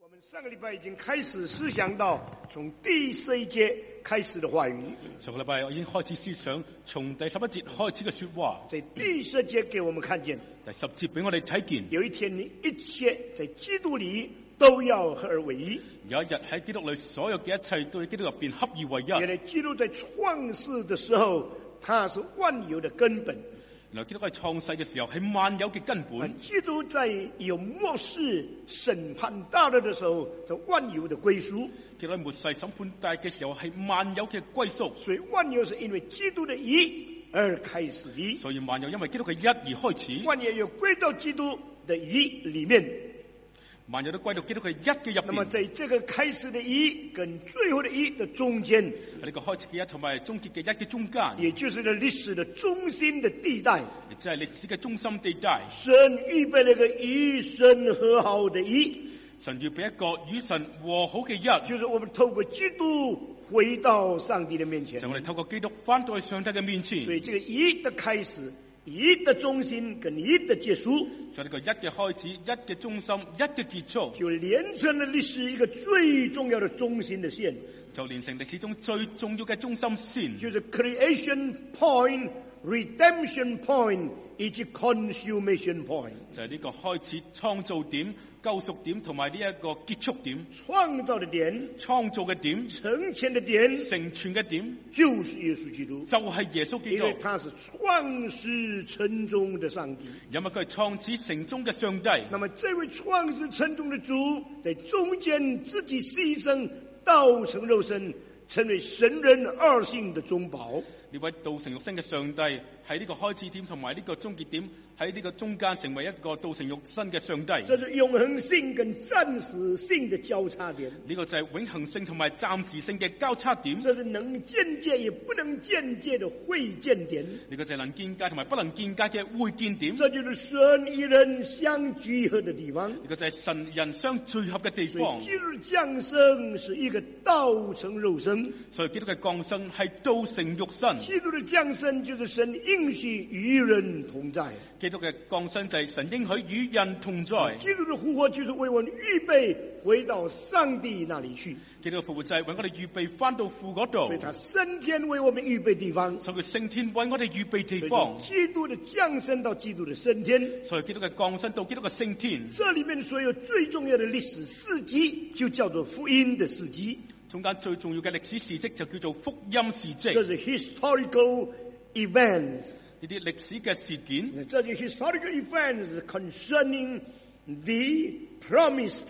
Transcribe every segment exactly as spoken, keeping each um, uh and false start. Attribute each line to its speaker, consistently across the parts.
Speaker 1: 我們上個禮拜已經開始思想到從第十一節開始的話語。
Speaker 2: 上個禮拜我已經開始思想從第十一節開始嘅說話。
Speaker 1: 在第十節給我們看見，
Speaker 2: 第十節俾我哋睇見，
Speaker 1: 有一天你一切在基督裏都要合而為一。
Speaker 2: 有一日喺基督裏所有嘅一切都喺基督入邊合而為一。
Speaker 1: 原來基督在創世的時候，他是萬有的根本。
Speaker 2: 原來基督喺創世嘅時候係萬有嘅根本。
Speaker 1: 基督在有末世審判大日的時候，是萬有的歸屬。
Speaker 2: 基督喺末世審判大嘅時候係萬有嘅歸屬。
Speaker 1: 所以萬有是因為基督的一而開始的。
Speaker 2: 所以萬有因為基督嘅一而開始。
Speaker 1: 萬有要歸到基督的一裏面。
Speaker 2: 萬有都歸到基督嘅一嘅入邊。
Speaker 1: 那麼在這個開始的一跟最後的一的中間，
Speaker 2: 喺呢個開始嘅一同埋終結嘅一嘅中間，
Speaker 1: 也就是呢歷史的中心的地帶，
Speaker 2: 亦即係歷史嘅中心地帶。
Speaker 1: 神預備了一個與神和好的一，
Speaker 2: 神預備一個與神和好嘅一，
Speaker 1: 就是我們透過基督回到上帝的面前，
Speaker 2: 就我哋透過基督翻到去上帝嘅面前。
Speaker 1: 所以這個一的開始，一的中心跟一的結束，
Speaker 2: 所以呢個一嘅開始、一嘅中心、一嘅結束，
Speaker 1: 就連成了歷史一個最重要的中心的線，
Speaker 2: 就連成歷史中最重要嘅中心線，
Speaker 1: 就是 creation point、redemption point 以及 consummation point，
Speaker 2: 就係呢個開始創造點、救贖點同埋呢一個結束點。
Speaker 1: 創造的點、
Speaker 2: 創造嘅點、
Speaker 1: 成全的點、
Speaker 2: 成全嘅點，
Speaker 1: 就是耶穌基督，
Speaker 2: 就係耶穌基督，
Speaker 1: 因為他是創始成終的上帝，
Speaker 2: 因為佢係創始成終嘅上帝。
Speaker 1: 那麼這位創始成終的主，在中間自己犧牲，道成肉身，成為神人二性的中保。
Speaker 2: 呢位道成肉身嘅上帝喺呢個開始點同埋呢個終結點，喺呢個中間成為一個道成肉身嘅上帝。
Speaker 1: 這是永恆性跟暫時性的交叉點。
Speaker 2: 呢個就係永恆性同埋暫時性嘅交叉點。
Speaker 1: 這是能見界也不能見界的會見點。
Speaker 2: 呢個就係能見界同埋不能見界嘅會見點。
Speaker 1: 這就是神與人相聚合的地方。
Speaker 2: 呢個就係神人相聚合嘅地方。
Speaker 1: 所以基督降生是一個道成肉身。
Speaker 2: 所以基督嘅降生係道成肉身。
Speaker 1: 基督的降生就是神應許與人同在。
Speaker 2: 基督嘅降生就係神應許與人同在。
Speaker 1: 基督的復活就是為我們預備回到上帝那裡去。
Speaker 2: 基督嘅復活就係為我哋預備翻到父嗰度。
Speaker 1: 所以他升天為我們預備地方。
Speaker 2: 所以佢升天為我哋預備地方。
Speaker 1: 基督的降生到基督的升天。
Speaker 2: 所以基督嘅降生到基督嘅升天。
Speaker 1: 這裡面所有最重要的歷史事蹟就叫做福音的事蹟。
Speaker 2: 中間最重要嘅歷史事蹟就叫做福音事蹟。
Speaker 1: 這是 historical events。
Speaker 2: 呢啲歷史嘅事件。
Speaker 1: 這些 historical events concerning the promised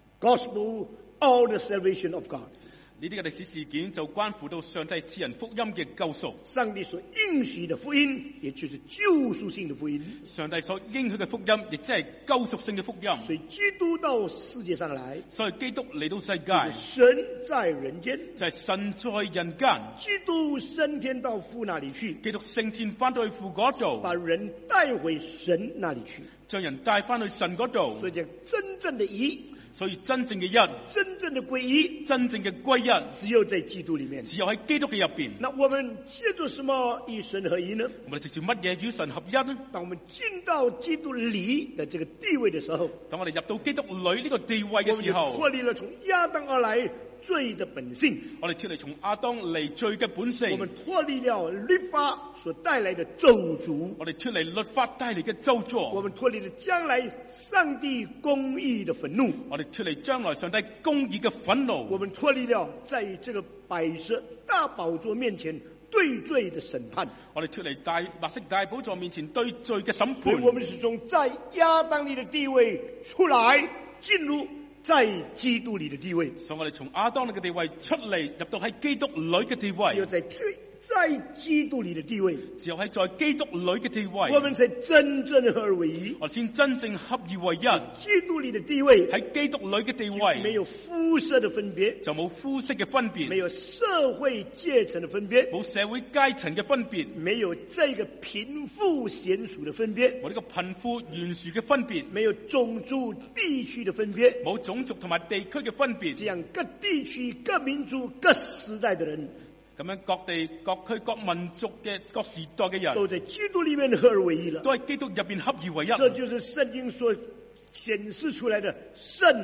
Speaker 1: gospel or the salvation of God。
Speaker 2: 呢啲嘅歷史事件就關乎到上帝賜人福音嘅救贖。
Speaker 1: 上帝所應許的福音，也就是救贖性的福音。
Speaker 2: 上帝所應許嘅福音，亦即係救贖性嘅福音。
Speaker 1: 所以基督到世界上來，
Speaker 2: 所以基督嚟到世界，
Speaker 1: 神在人間，
Speaker 2: 就係神在人間。
Speaker 1: 基督升天到父那裡去，
Speaker 2: 基督升天翻到去父嗰度，
Speaker 1: 把人帶回神那裡去，
Speaker 2: 將人帶翻去神嗰度。
Speaker 1: 所以講真正的一。
Speaker 2: 所以真正嘅一，
Speaker 1: 真正的歸一，
Speaker 2: 真正嘅歸一，
Speaker 1: 只有在基督裡面，
Speaker 2: 只有喺基督嘅入邊。
Speaker 1: 那我們借助什麼與神合一呢？
Speaker 2: 我哋藉住乜嘢與神合一呢？
Speaker 1: 當我們進到基督裡的這個地位的時候，
Speaker 2: 當我哋入到基督裡呢個地位嘅時候，
Speaker 1: 脫離了從亞當而來罪的本性，
Speaker 2: 我哋脫離從亞當嚟罪嘅本性，
Speaker 1: 我們脫離了律法所帶來的咒詛，
Speaker 2: 我哋脫離律法帶嚟嘅咒詛，
Speaker 1: 我們脫離了將來上帝公義的憤怒，
Speaker 2: 我哋脫離將來上帝公義嘅憤怒，
Speaker 1: 我們脫離了在這個白色大寶座面前對罪的審判，
Speaker 2: 我哋脫離大白色大寶座面前對罪嘅審
Speaker 1: 所以
Speaker 2: 判，
Speaker 1: 我們是從在亞當裡的地位出來進入在基督裡的地位，
Speaker 2: 所以我哋從亞當嘅地位出嚟，入到喺基督裡嘅地位，
Speaker 1: 只有在最在基督裡的地位，
Speaker 2: 只有喺在基督裡嘅地位，
Speaker 1: 我們才真正合而為一，
Speaker 2: 我先真正合而為一。
Speaker 1: 基督裡的地位，
Speaker 2: 喺基督裡嘅地位，
Speaker 1: 沒有膚色的分別，
Speaker 2: 就冇膚色嘅分別，
Speaker 1: 沒有社會階層的分別，
Speaker 2: 冇社會階層嘅分別，
Speaker 1: 沒有這個貧富懸殊的分別，
Speaker 2: 冇呢個貧富懸殊嘅分別，
Speaker 1: 沒有種族地區的分別，
Speaker 2: 冇種族同埋地區嘅分別，
Speaker 1: 這樣各地區、各民族、各時代的人，
Speaker 2: 咁樣各地、各區、各民族嘅各時代嘅人，
Speaker 1: 都在基督裡面合而為一了，
Speaker 2: 都喺基督入邊合而為一。
Speaker 1: 這就是聖經所顯示出來的聖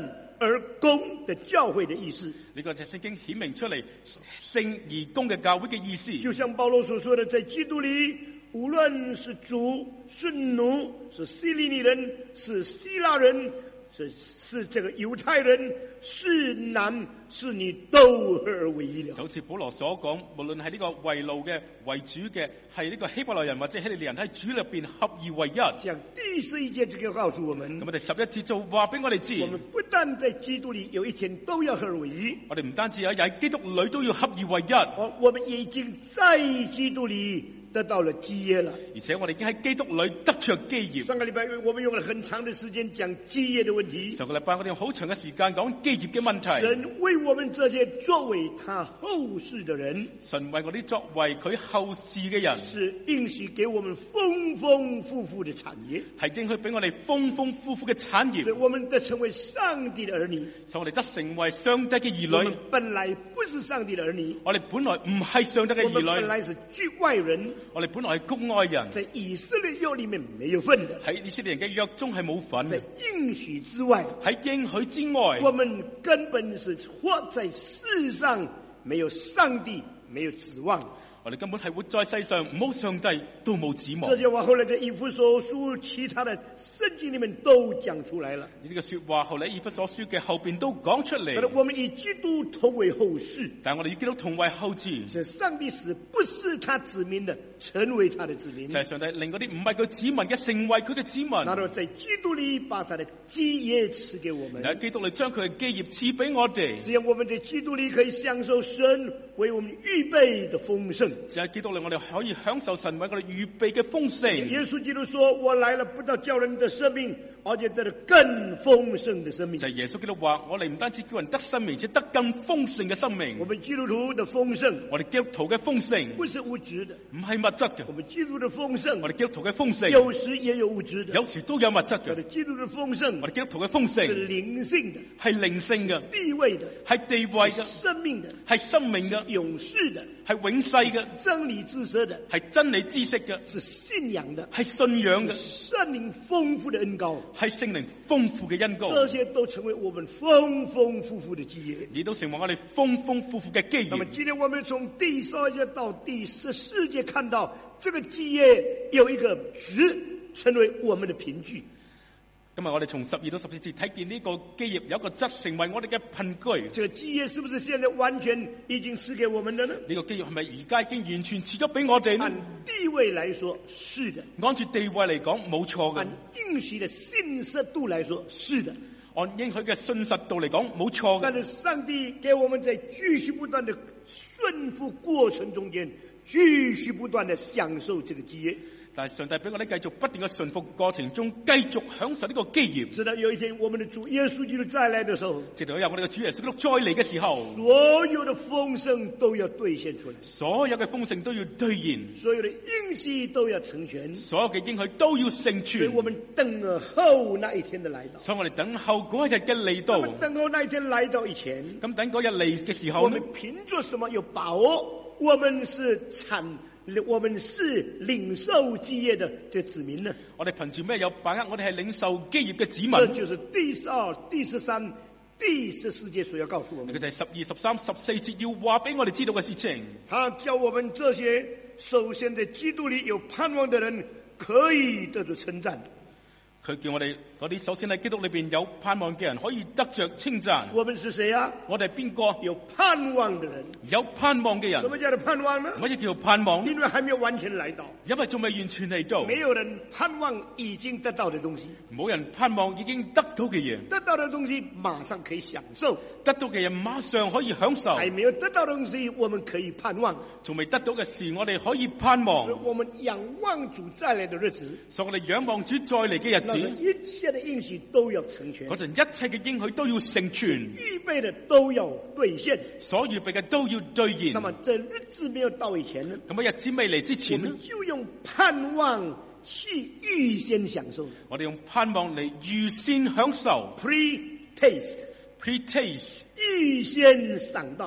Speaker 1: 而公的教會的意思。
Speaker 2: 呢個就係聖經顯明出嚟聖而公嘅教會嘅意思。
Speaker 1: 就像保羅所說的，在基督裏，無論是主是奴，是希利尼人，是希臘人，是是這個猶太人，是男是女，都合而為一了。
Speaker 2: 就好似保羅所講，無論係呢個為奴嘅、為主嘅，係呢個希伯來人或者希利尼人，喺主入邊合而為一。
Speaker 1: 講第十一節這個告訴我們，
Speaker 2: 咁我哋十一節就話俾我哋知，
Speaker 1: 我們不但在基督裏有一天都要合而為一，
Speaker 2: 我哋唔單止有喺基督裏都要合而為一。
Speaker 1: 我我們已經在基督裏得到了基業了，
Speaker 2: 而且我哋已經喺基督裏得着基業。
Speaker 1: 上個禮拜我們用了很長的時間講基業的問題。
Speaker 2: 上個禮拜我哋用好長嘅時間講基業嘅問題。
Speaker 1: 神為我們這些作為他後世的人，
Speaker 2: 神為我哋作為佢後世嘅人，
Speaker 1: 是應許給我們豐豐富富的產業，
Speaker 2: 係應許俾我哋豐豐富富嘅產業。
Speaker 1: 所以我們得成為上帝的兒女，
Speaker 2: 所以我哋得成為上帝嘅兒女。
Speaker 1: 我們本來不是上帝的兒女，
Speaker 2: 我哋本來唔係上帝嘅
Speaker 1: 我們
Speaker 2: 兒女，
Speaker 1: 本來是局外人，
Speaker 2: 我哋本來係局外人，
Speaker 1: 在以色列約裏面沒有份的，
Speaker 2: 喺以色列人嘅約中係冇份
Speaker 1: 在
Speaker 2: 嘅，
Speaker 1: 應許之外，
Speaker 2: 喺應許之外，
Speaker 1: 我們根本是活在世上，沒有上帝，沒有指望。
Speaker 2: 我哋根本係活在世上，冇上帝都冇指望。
Speaker 1: 這些話後來在以弗所書其他的聖經裏面都講出來了。
Speaker 2: 呢個說話後嚟以弗所書嘅後邊都講出嚟。
Speaker 1: 我們以基督同為後世，
Speaker 2: 但係我哋以基督同為後嗣。
Speaker 1: 是上帝使不是他子民的成為他的子民，
Speaker 2: 就係上帝令嗰啲唔係佢子民嘅成為佢嘅子民。
Speaker 1: 然後在基督裏把他的基業賜給我們，
Speaker 2: 喺基督裏將佢嘅基業賜俾我哋。
Speaker 1: 只要我們在基督裏可以享受神為我們預備的豐盛。
Speaker 2: 只喺基督裏我哋可以享受神為我哋預備嘅豐盛。
Speaker 1: 耶穌基督說：我來了不到叫人的生命，而且得了更豐盛的生命。
Speaker 2: 就係耶穌基督話：我哋唔單止叫人得生命，而且得更豐盛嘅生命。
Speaker 1: 我們基督徒的豐盛，
Speaker 2: 我哋基督徒嘅豐盛
Speaker 1: 不是物質的，
Speaker 2: 唔係物質嘅。
Speaker 1: 我們基督的豐盛，
Speaker 2: 我哋基督徒嘅豐盛
Speaker 1: 有時也有物質的，
Speaker 2: 有時都有物質嘅。
Speaker 1: 我哋基督的豐盛，
Speaker 2: 我哋基督徒嘅豐盛
Speaker 1: 是靈性的，
Speaker 2: 係靈性嘅，
Speaker 1: 地位的，
Speaker 2: 係地位嘅，
Speaker 1: 生命的，
Speaker 2: 係生命嘅，
Speaker 1: 永世的，
Speaker 2: 係永世嘅，
Speaker 1: 真理知識的，
Speaker 2: 係真理知識嘅，
Speaker 1: 是信仰的，
Speaker 2: 係信仰嘅，
Speaker 1: 聖靈豐富的恩膏，
Speaker 2: 係聖靈豐富嘅恩膏。
Speaker 1: 這些都成為我們豐豐富富的基業，
Speaker 2: 亦都成為我哋豐豐富富嘅基業。
Speaker 1: 那麼今天我們從第十二節到第十四節看到，這個基業有一個值成為我們的憑據。
Speaker 2: 今日我哋從十二到十四節睇見呢個基業有一個質成為我哋嘅憑據。
Speaker 1: 這個基業是不是現在完全已經賜給我們的呢？
Speaker 2: 呢個基業係咪而家已經完全賜咗俾我哋呢？
Speaker 1: 按地位來說，是的；
Speaker 2: 按住地位嚟講，冇錯嘅。
Speaker 1: 按應許的信實度來說，是的；
Speaker 2: 按應許嘅信實度嚟講，冇錯嘅。
Speaker 1: 但是上帝給我們在繼續不斷的順服過程中間，繼續不斷的享受這個基業。
Speaker 2: 但係上帝俾我哋繼續不斷嘅順服過程中，繼續享受呢個基業。
Speaker 1: 直到有一天我們的主耶穌基督再來的時候，
Speaker 2: 直到有我哋嘅主耶穌基督再嚟嘅時候，
Speaker 1: 所有的豐盛都要兌現出來，
Speaker 2: 所有嘅豐盛都要兌現，
Speaker 1: 所有的應許都要成全，
Speaker 2: 所有嘅應許都要成全。
Speaker 1: 所以我們等候那一天的來到。
Speaker 2: 所以我哋等候嗰一日嘅嚟到。
Speaker 1: 等候那一天來到以前，
Speaker 2: 咁等嗰日嚟嘅時候，
Speaker 1: 我們憑着什麼有把握？我們是產。我們是領受基業的這子民呢？
Speaker 2: 我哋憑住咩有把握？我哋係領受基業嘅子民。
Speaker 1: 這就是第十二、第十三、第十四節所要告訴我們。
Speaker 2: 佢就係十二、十三、十四節要話俾我哋知道嘅事情。
Speaker 1: 他叫我們這些首先在基督裏有盼望的人，可以得着稱讚。
Speaker 2: 佢叫我哋嗰啲首先喺基督裏邊有盼望嘅人可以得着稱讚。
Speaker 1: 我們是誰啊？
Speaker 2: 我哋係邊個？
Speaker 1: 有盼望的人。
Speaker 2: 有盼望嘅人。
Speaker 1: 什麼叫做盼望呢？
Speaker 2: 乜嘢叫做盼望？
Speaker 1: 因為還沒有完全來到，
Speaker 2: 因為仲未完全嚟到。
Speaker 1: 沒有人盼望已經得到的東西，
Speaker 2: 冇人盼望已經得到嘅嘢。
Speaker 1: 得到的東西馬上可以享受，
Speaker 2: 得到嘅人馬上可以享受。
Speaker 1: 還沒有得到的東西，我們可以盼望。
Speaker 2: 仲未得到嘅事，我哋可以盼望。
Speaker 1: 所以我們仰望主再來的日子，
Speaker 2: 所以我哋仰望主再嚟嘅日子，
Speaker 1: 一切的應許都要成全。
Speaker 2: 嗰陣一切嘅應許都要成全，
Speaker 1: 預備的都要兌現，
Speaker 2: 所預備嘅都要兌現。
Speaker 1: 那麼這日子沒有到以前呢？
Speaker 2: 咁啊日子未嚟之前呢，
Speaker 1: 我們就用盼望去預先享受。
Speaker 2: 我哋用盼望嚟預先享受
Speaker 1: ，pre-taste，pre-taste，
Speaker 2: pre-taste，
Speaker 1: 預先嘗到，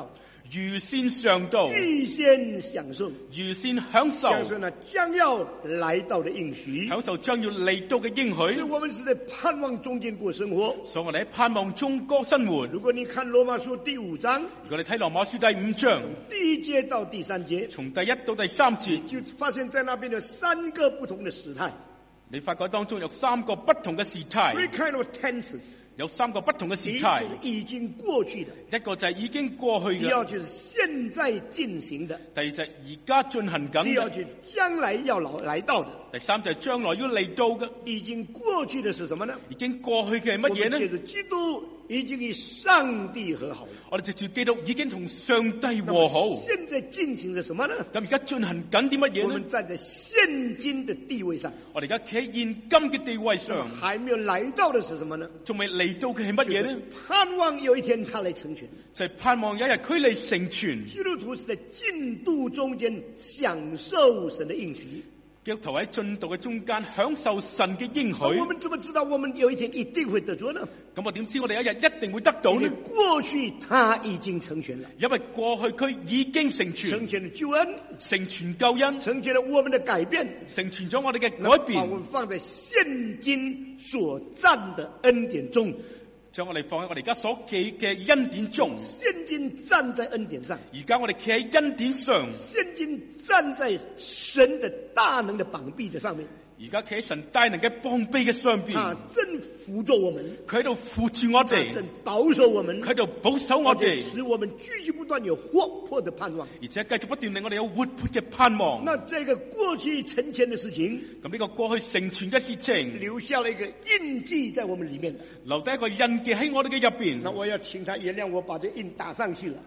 Speaker 2: 預先上到，
Speaker 1: 預先享受，
Speaker 2: 預先享受，
Speaker 1: 享受那將要來到的應許，
Speaker 2: 享受將要嚟到嘅應
Speaker 1: 所以
Speaker 2: 許。
Speaker 1: 我們是在盼望中間過生活。
Speaker 2: 所以我哋喺盼望中過生活。
Speaker 1: 如果你看羅馬書第五章，
Speaker 2: 如果你睇羅馬書第五章，
Speaker 1: 第一節到第三節，
Speaker 2: 從第一到第三節，
Speaker 1: 就發現在那邊有三個不同的時態，
Speaker 2: 你發覺當中有三個不同嘅時態，
Speaker 1: three kind of tenses，
Speaker 2: 有三個不同嘅時
Speaker 1: 一
Speaker 2: 態
Speaker 1: 就。是已經過去的，
Speaker 2: 一個就係已經過去
Speaker 1: 第
Speaker 2: 嘅，
Speaker 1: 二就是現在進行的，
Speaker 2: 第二就係而家進行緊嘅，
Speaker 1: 第二就是將來要來來到的。
Speaker 2: 第三就係將來要嚟到嘅。
Speaker 1: 已經過去的是什麼呢？
Speaker 2: 已經過去嘅係乜嘢
Speaker 1: 我們借
Speaker 2: 呢？
Speaker 1: 着基督已經與上帝和好了。
Speaker 2: 我哋藉住基督已經同上帝
Speaker 1: 那麼
Speaker 2: 和好。
Speaker 1: 現在進行的什麼呢？
Speaker 2: 咁而家進行緊啲乜
Speaker 1: 我
Speaker 2: 嘢呢
Speaker 1: 們？站在現今的地位上，
Speaker 2: 我哋而家企喺現今嘅地位上，
Speaker 1: 還沒有來到的是什麼呢？
Speaker 2: 仲未嚟到嘅係乜嘢呢？
Speaker 1: 盼望有一天他來成全。
Speaker 2: 就係盼望有一日佢嚟成全。
Speaker 1: 基督徒是在進度中間享受神的應許。
Speaker 2: 基督徒喺進度嘅中間享受神嘅應許。
Speaker 1: 我們怎麼知道我們有一天一定會得着呢？
Speaker 2: 咁我點知我哋有一日一定會得到
Speaker 1: 因為
Speaker 2: 呢？
Speaker 1: 過去他已經成全了，
Speaker 2: 因為過去佢已經成全，
Speaker 1: 成全了救恩，
Speaker 2: 成全救恩，
Speaker 1: 成全了我們的改變，
Speaker 2: 成全咗我哋嘅改
Speaker 1: 把我
Speaker 2: 變，
Speaker 1: 們放在現今所占的恩典中。
Speaker 2: 將我哋放喺我哋而家所記嘅恩典中。
Speaker 1: 現今站在恩典上，
Speaker 2: 而家我哋企喺恩典上，
Speaker 1: 現今站在神的大能的膀臂的上面，
Speaker 2: 而家企喺神大能嘅膀臂嘅上邊，
Speaker 1: 他正扶助我們，
Speaker 2: 佢喺度扶住我哋，
Speaker 1: 他正保守我們，
Speaker 2: 佢喺度保守我
Speaker 1: 而且
Speaker 2: 哋，
Speaker 1: 使我們繼續不斷有活潑的盼望。
Speaker 2: 而且繼續不斷令我哋有活潑嘅盼望。
Speaker 1: 那這個過去成全的事情，
Speaker 2: 咁呢個過去成全嘅事情，
Speaker 1: 留下了一個印記在我們裏面。
Speaker 2: 留低一個印記喺我哋嘅入邊。
Speaker 1: 那我要請他原諒我把這印打上去了，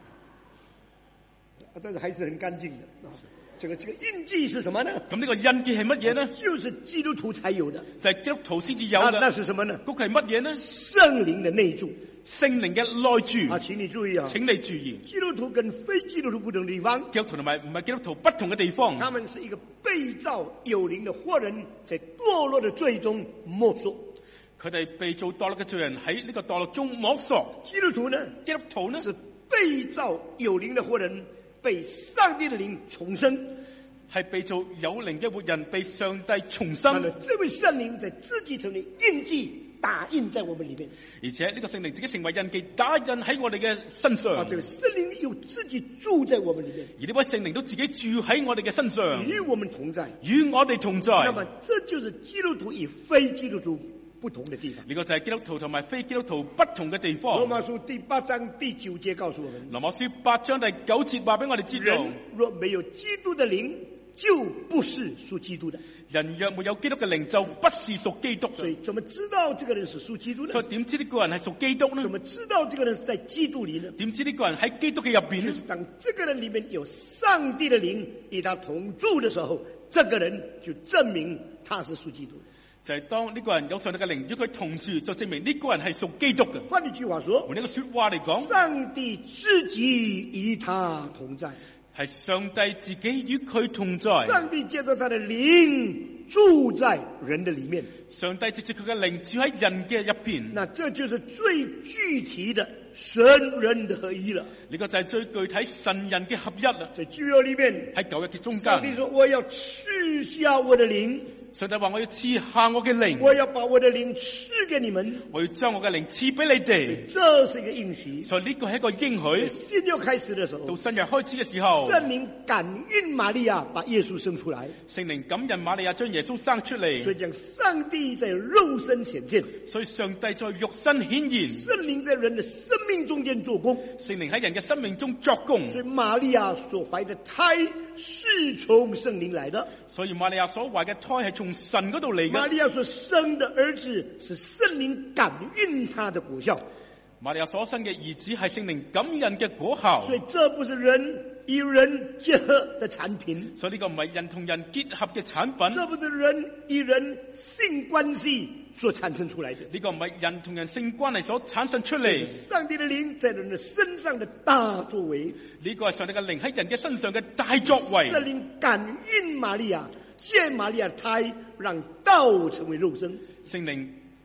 Speaker 1: 啊，但是還是很乾淨的。啊，這個這個印記是什麼呢？
Speaker 2: 咁呢個印記係乜嘢呢？
Speaker 1: 就是基督徒才有的。
Speaker 2: 就係基督徒先至有
Speaker 1: 啊，那
Speaker 2: 嘅。
Speaker 1: 是什麼呢？
Speaker 2: 嗰個係乜嘢呢？
Speaker 1: 聖靈的內住。
Speaker 2: 聖靈嘅內住。
Speaker 1: 啊，請你注意啊，
Speaker 2: 請你注意，
Speaker 1: 基督徒跟非基督徒不同的地方，
Speaker 2: 基督徒同埋唔係基督徒不同嘅地方，
Speaker 1: 他們是一個被造有靈的活人，在墮落的罪中摸索。
Speaker 2: 佢哋被做墮落嘅罪人喺呢個墮落中摸索。
Speaker 1: 基督徒呢，
Speaker 2: 基督徒呢
Speaker 1: 是被造有靈的活人，被上帝的靈重生。
Speaker 2: 係被做有靈嘅活人，被上帝重
Speaker 1: 那
Speaker 2: 生。
Speaker 1: 麼這位聖靈在自己成為印記，打印在我們裏面。
Speaker 2: 而且呢個聖靈自己成為印記，打印喺我哋嘅身上。
Speaker 1: 啊，這個聖靈又自己住在我們裏面，
Speaker 2: 而呢位聖靈都自己住喺我哋嘅身上，
Speaker 1: 與我們同在。
Speaker 2: 與我哋同在。
Speaker 1: 那麼這就是基督徒與非基督徒不同的地方。
Speaker 2: 呢個就係基督徒同埋非基督徒不同嘅地方。
Speaker 1: 羅馬書第八章第九節告訴我們：
Speaker 2: 羅馬書八章第九節話俾我哋知道，
Speaker 1: 人若沒有基督的靈，就不是屬基督的。
Speaker 2: 人若沒有基督嘅靈，就不是屬基督。
Speaker 1: 所以怎麼知道這個人是屬基督的？
Speaker 2: 所以點知呢個人係屬基督呢？
Speaker 1: 怎麼知道這個人是在基督裏呢？
Speaker 2: 點知呢個人喺基督嘅入邊呢？
Speaker 1: 就是當這個人裏面有上帝的靈與他同住的時候，這個人就證明他是屬基督的。
Speaker 2: 就係當呢個人有上帝嘅靈與佢同住，就證明呢個人係屬基督嘅。
Speaker 1: 換一句話說，
Speaker 2: 換一個說話嚟講，
Speaker 1: 上帝自己與他同在，
Speaker 2: 係上帝自己與佢同在。
Speaker 1: 上帝借着他的靈住在人的裏面，
Speaker 2: 上帝藉住佢嘅靈住喺人嘅入邊。
Speaker 1: 那這就是最具體的神人的合一了。
Speaker 2: 呢個就係最具體神人嘅合一啦。
Speaker 1: 在舊約裏面，
Speaker 2: 喺舊約嘅中
Speaker 1: 上帝
Speaker 2: 間，
Speaker 1: 說我要賜下我的靈，
Speaker 2: 上帝話我要賜下我嘅靈，
Speaker 1: 我要把我的靈賜給你們，
Speaker 2: 我要將我嘅靈賜俾你哋。
Speaker 1: 這是一個應許。
Speaker 2: 所以呢個係一個應許。
Speaker 1: 新約開始的時候，
Speaker 2: 到新約開始嘅時候，
Speaker 1: 聖靈感孕瑪利亞把耶穌生出來，
Speaker 2: 聖靈感人瑪利亞將耶穌生出
Speaker 1: 所以
Speaker 2: 嚟，
Speaker 1: 講上帝在肉身顯現，
Speaker 2: 所以上帝在肉身顯現，
Speaker 1: 聖靈在人的生命中間做工，
Speaker 2: 聖靈喺人嘅生命中作工。
Speaker 1: 所以瑪利亞所懷的胎是從聖靈來的，
Speaker 2: 所以瑪利亞所懷嘅胎係從神嗰度嚟嘅。
Speaker 1: 瑪利亞所生的兒子是聖靈感孕他的果效，
Speaker 2: 瑪利亞所生嘅兒子係聖靈感人嘅果效。
Speaker 1: 所以這不是人與人結合的產品，
Speaker 2: 所以呢個唔係人同人結合嘅產品，
Speaker 1: 這不是人與人性關係所產生出來的。
Speaker 2: 呢個唔係人同人性關係所產生出嚟。
Speaker 1: 上帝的靈在人的身上的大作為，
Speaker 2: 呢個係上帝嘅靈喺人嘅身上嘅大作為。
Speaker 1: 聖靈感孕瑪利亞，借瑪利亞胎讓道成為肉身。
Speaker 2: 聖靈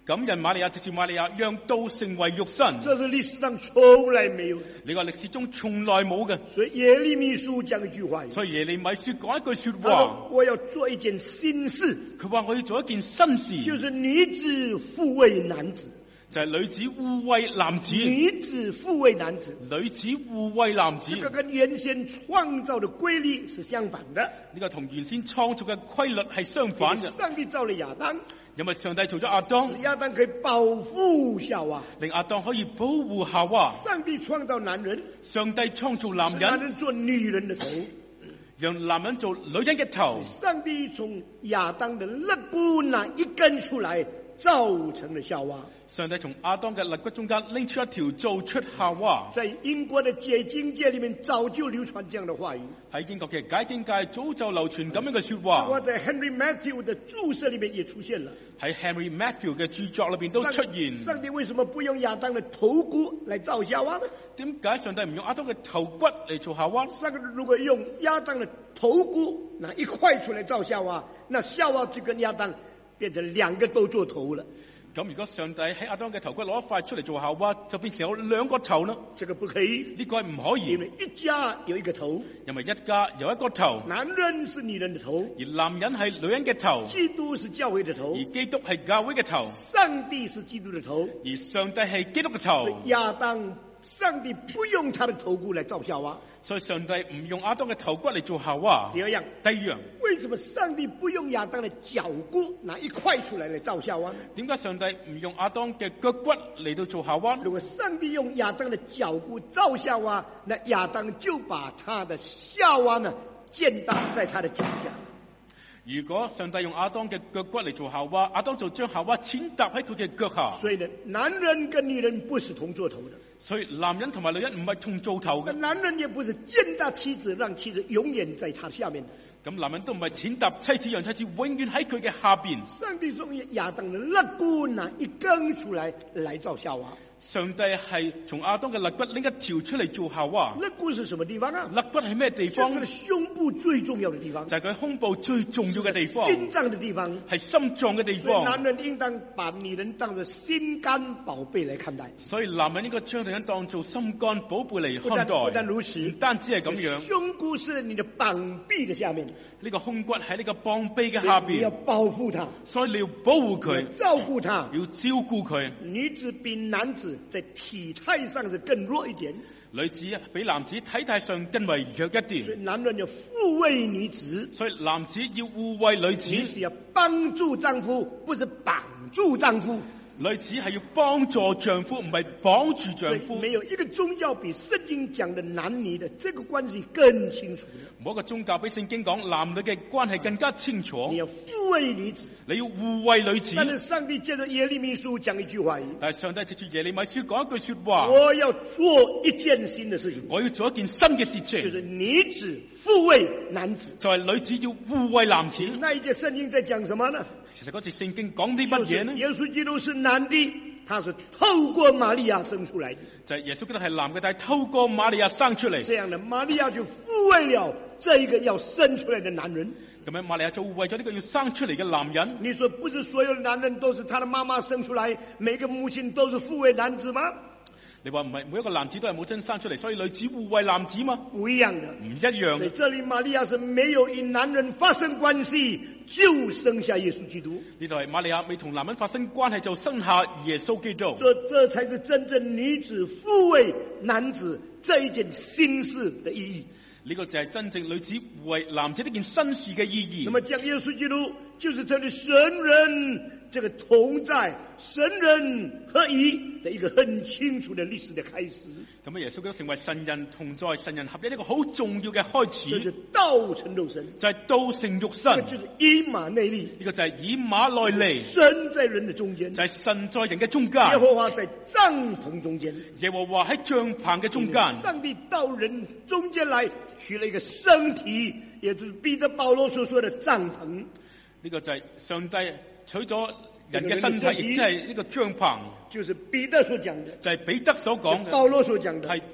Speaker 2: 感人瑪利亞，藉住瑪利亞，讓道成為肉身。
Speaker 1: 这是历史上从来没有的。
Speaker 2: 呢個歷史中從來冇嘅。
Speaker 1: 所以耶利米書講一句話，
Speaker 2: 所以耶利米書講一句說
Speaker 1: 他
Speaker 2: 話，
Speaker 1: 說我要做一件新事，
Speaker 2: 佢話我要做一件新事，
Speaker 1: 就是女子護衛男子。
Speaker 2: 就係女子護衛男子，
Speaker 1: 女子護衛男子，
Speaker 2: 女子護衛男子，
Speaker 1: 這個跟原先創造的規律是相反的。
Speaker 2: 呢個同原先創造嘅規律係相反嘅。
Speaker 1: 上帝造了亞當，
Speaker 2: 因為上帝做咗亞當，
Speaker 1: 使亞當可以保護夏娃，
Speaker 2: 令亞當可以保護夏娃。
Speaker 1: 上帝創造男人，
Speaker 2: 上帝創造男
Speaker 1: 使男
Speaker 2: 人，
Speaker 1: 人做女人的頭，
Speaker 2: 讓男人做女人嘅頭。
Speaker 1: 上帝從亞當的肋骨那一根出來，造成了夏娃。
Speaker 2: 上帝從亞當嘅肋骨中間拎出一條，做出夏娃。
Speaker 1: 在英國的解經界裏面早就流傳這樣的話語，
Speaker 2: 喺英國嘅解經界早就流傳咁樣嘅說
Speaker 1: 我
Speaker 2: 話，
Speaker 1: 在 Henry Matthew 的注釋裏面也出現了。
Speaker 2: 喺 Henry Matthew 嘅著作裏邊都出現。
Speaker 1: 上帝為什麼不用亞當的頭骨來造夏娃呢？
Speaker 2: 點解上帝唔用亞當嘅頭骨嚟做夏娃？
Speaker 1: 上帝如果用亞當的頭骨拿一塊出來造夏娃，那夏娃就跟亞當變成兩個都做頭了。
Speaker 2: 咁如果上帝喺亞當嘅頭骨攞一塊出嚟做夏娃，就變成有兩個頭啦。
Speaker 1: 這個不可以，
Speaker 2: 呢個係唔可以，
Speaker 1: 因為一家有一個頭，
Speaker 2: 因為一家有一個頭，
Speaker 1: 男人是女人的頭，
Speaker 2: 而男人係女人嘅頭，
Speaker 1: 基督是教會的頭，
Speaker 2: 而基督係教會嘅頭，
Speaker 1: 上帝是基督的頭，
Speaker 2: 而上帝係基督嘅頭。
Speaker 1: 亞當上帝不用他的頭骨來造夏娃。
Speaker 2: 所以上帝唔用亞當嘅頭骨嚟做夏娃。
Speaker 1: 第二樣，
Speaker 2: 第二樣，
Speaker 1: 為什麼上帝不用亞當的腳骨拿一塊出來來造夏娃呢？
Speaker 2: 點解上帝唔用亞當嘅腳骨嚟到做夏娃？
Speaker 1: 如果上帝用亞當的腳骨造夏娃，那亞當就把他的夏娃呢踐踏在他的腳下。
Speaker 2: 如果上帝用亞當嘅腳骨嚟做夏娃，亞當就將夏娃踐踏喺佢嘅腳下。
Speaker 1: 所以呢，男人跟女人不是同做頭的。
Speaker 2: 所以男人同埋女人唔係同做頭嘅。
Speaker 1: 男人也不是踐踏妻子，讓妻子永遠在他下面。
Speaker 2: 咁男人都唔係踐踏妻子，讓妻子永遠喺佢嘅下邊。
Speaker 1: 上帝從亞當的肋骨拿一根出來來造夏娃。
Speaker 2: 上帝係從亞當嘅肋骨拎一條出嚟做夏娃。
Speaker 1: 肋骨是什麼地方啊？
Speaker 2: 肋骨係咩地方？
Speaker 1: 就係胸部最重要的地方，
Speaker 2: 就係佢胸部最重要嘅地方，
Speaker 1: 心臟的地方，
Speaker 2: 係心臟嘅地
Speaker 1: 所以
Speaker 2: 方。
Speaker 1: 男人應當把女人當作心肝寶貝來看待。
Speaker 2: 所以男人應該將女人當做心肝寶貝嚟看待。
Speaker 1: 不但如此，
Speaker 2: 唔單止係咁樣，
Speaker 1: 胸骨是你的膀臂的下面，
Speaker 2: 呢個胸骨喺呢個膀臂嘅下邊，
Speaker 1: 你要保護它，
Speaker 2: 所以你要保護佢，
Speaker 1: 照顧它，
Speaker 2: 要照顧佢。
Speaker 1: 女子比男子在體態上是更弱一點，
Speaker 2: 女子比男子體態上更為弱一
Speaker 1: 所以
Speaker 2: 點，
Speaker 1: 男人要護衛女子，
Speaker 2: 所以男子要護衛女
Speaker 1: 女
Speaker 2: 子，
Speaker 1: 子要幫助丈夫，不是綁住丈夫。
Speaker 2: 女子係要幫助丈夫，唔係綁住丈夫。
Speaker 1: 沒有一個宗教比聖經講的男女的這個關係更清楚的。
Speaker 2: 冇一個宗教比聖經講男女嘅關係更加清楚。
Speaker 1: 你要護衛女子，
Speaker 2: 你要護衛女子。
Speaker 1: 但是上帝借着耶利米書講一句話，
Speaker 2: 但係上帝藉住耶利米書講一句說話，
Speaker 1: 我要做一件新的事情，
Speaker 2: 我要做一件新嘅事情，
Speaker 1: 就是女子護衛男子。
Speaker 2: 就係女子要護衛男子。
Speaker 1: 那一節聖經在講什麼呢？
Speaker 2: 其實嗰節聖經講啲乜嘢呢？
Speaker 1: 耶穌基督是男的，他是透過瑪利亞生出來的，
Speaker 2: 就係耶穌基督係男嘅，但係透過瑪利亞生出嚟。
Speaker 1: 這樣的瑪利亞就護衛了這一個要生出來的男人。
Speaker 2: 咁樣瑪利亞就護衛咗呢個要生出嚟嘅男人。
Speaker 1: 你說不是所有的男人都是他的媽媽生出來，每個母親都是護衛男子嗎？
Speaker 2: 你話唔係每一個男子都係母親生出嚟，所以女子護衛男子嗎？
Speaker 1: 不一樣的，
Speaker 2: 唔一樣
Speaker 1: 在這裏瑪利亞是沒有與男人發生關係就生下耶穌基督。
Speaker 2: 呢度係瑪利亞未同男人發生關係就生下耶穌基督。
Speaker 1: 所以這才是真正女子護衛男子這一件新事的意義。
Speaker 2: 呢個就係真正女子護衛男子呢件新事嘅意義。
Speaker 1: 那麼講耶穌基督就是這裏神人這個同在，神人合一的一個很清楚的歷史的開始。
Speaker 2: 咁啊，耶穌基督成為神人同在、神人合一呢個好重要嘅開始。
Speaker 1: 就是道成肉身，
Speaker 2: 就係道成肉身。
Speaker 1: 這個就是以馬內利，
Speaker 2: 呢個就係以馬內利。
Speaker 1: 神在人的中間，
Speaker 2: 就係神在人嘅中間。
Speaker 1: 耶和華在帳篷中間，
Speaker 2: 耶和華喺帳篷嘅中間。
Speaker 1: 上帝到人中間來取了一個身體，也就是彼得保羅所說的帳篷。
Speaker 2: 呢個就係上帝取咗人嘅身體，亦即係呢個帳篷。
Speaker 1: 就是彼得所講的，
Speaker 2: 就係彼得所講嘅，
Speaker 1: 保羅所講的，
Speaker 2: 係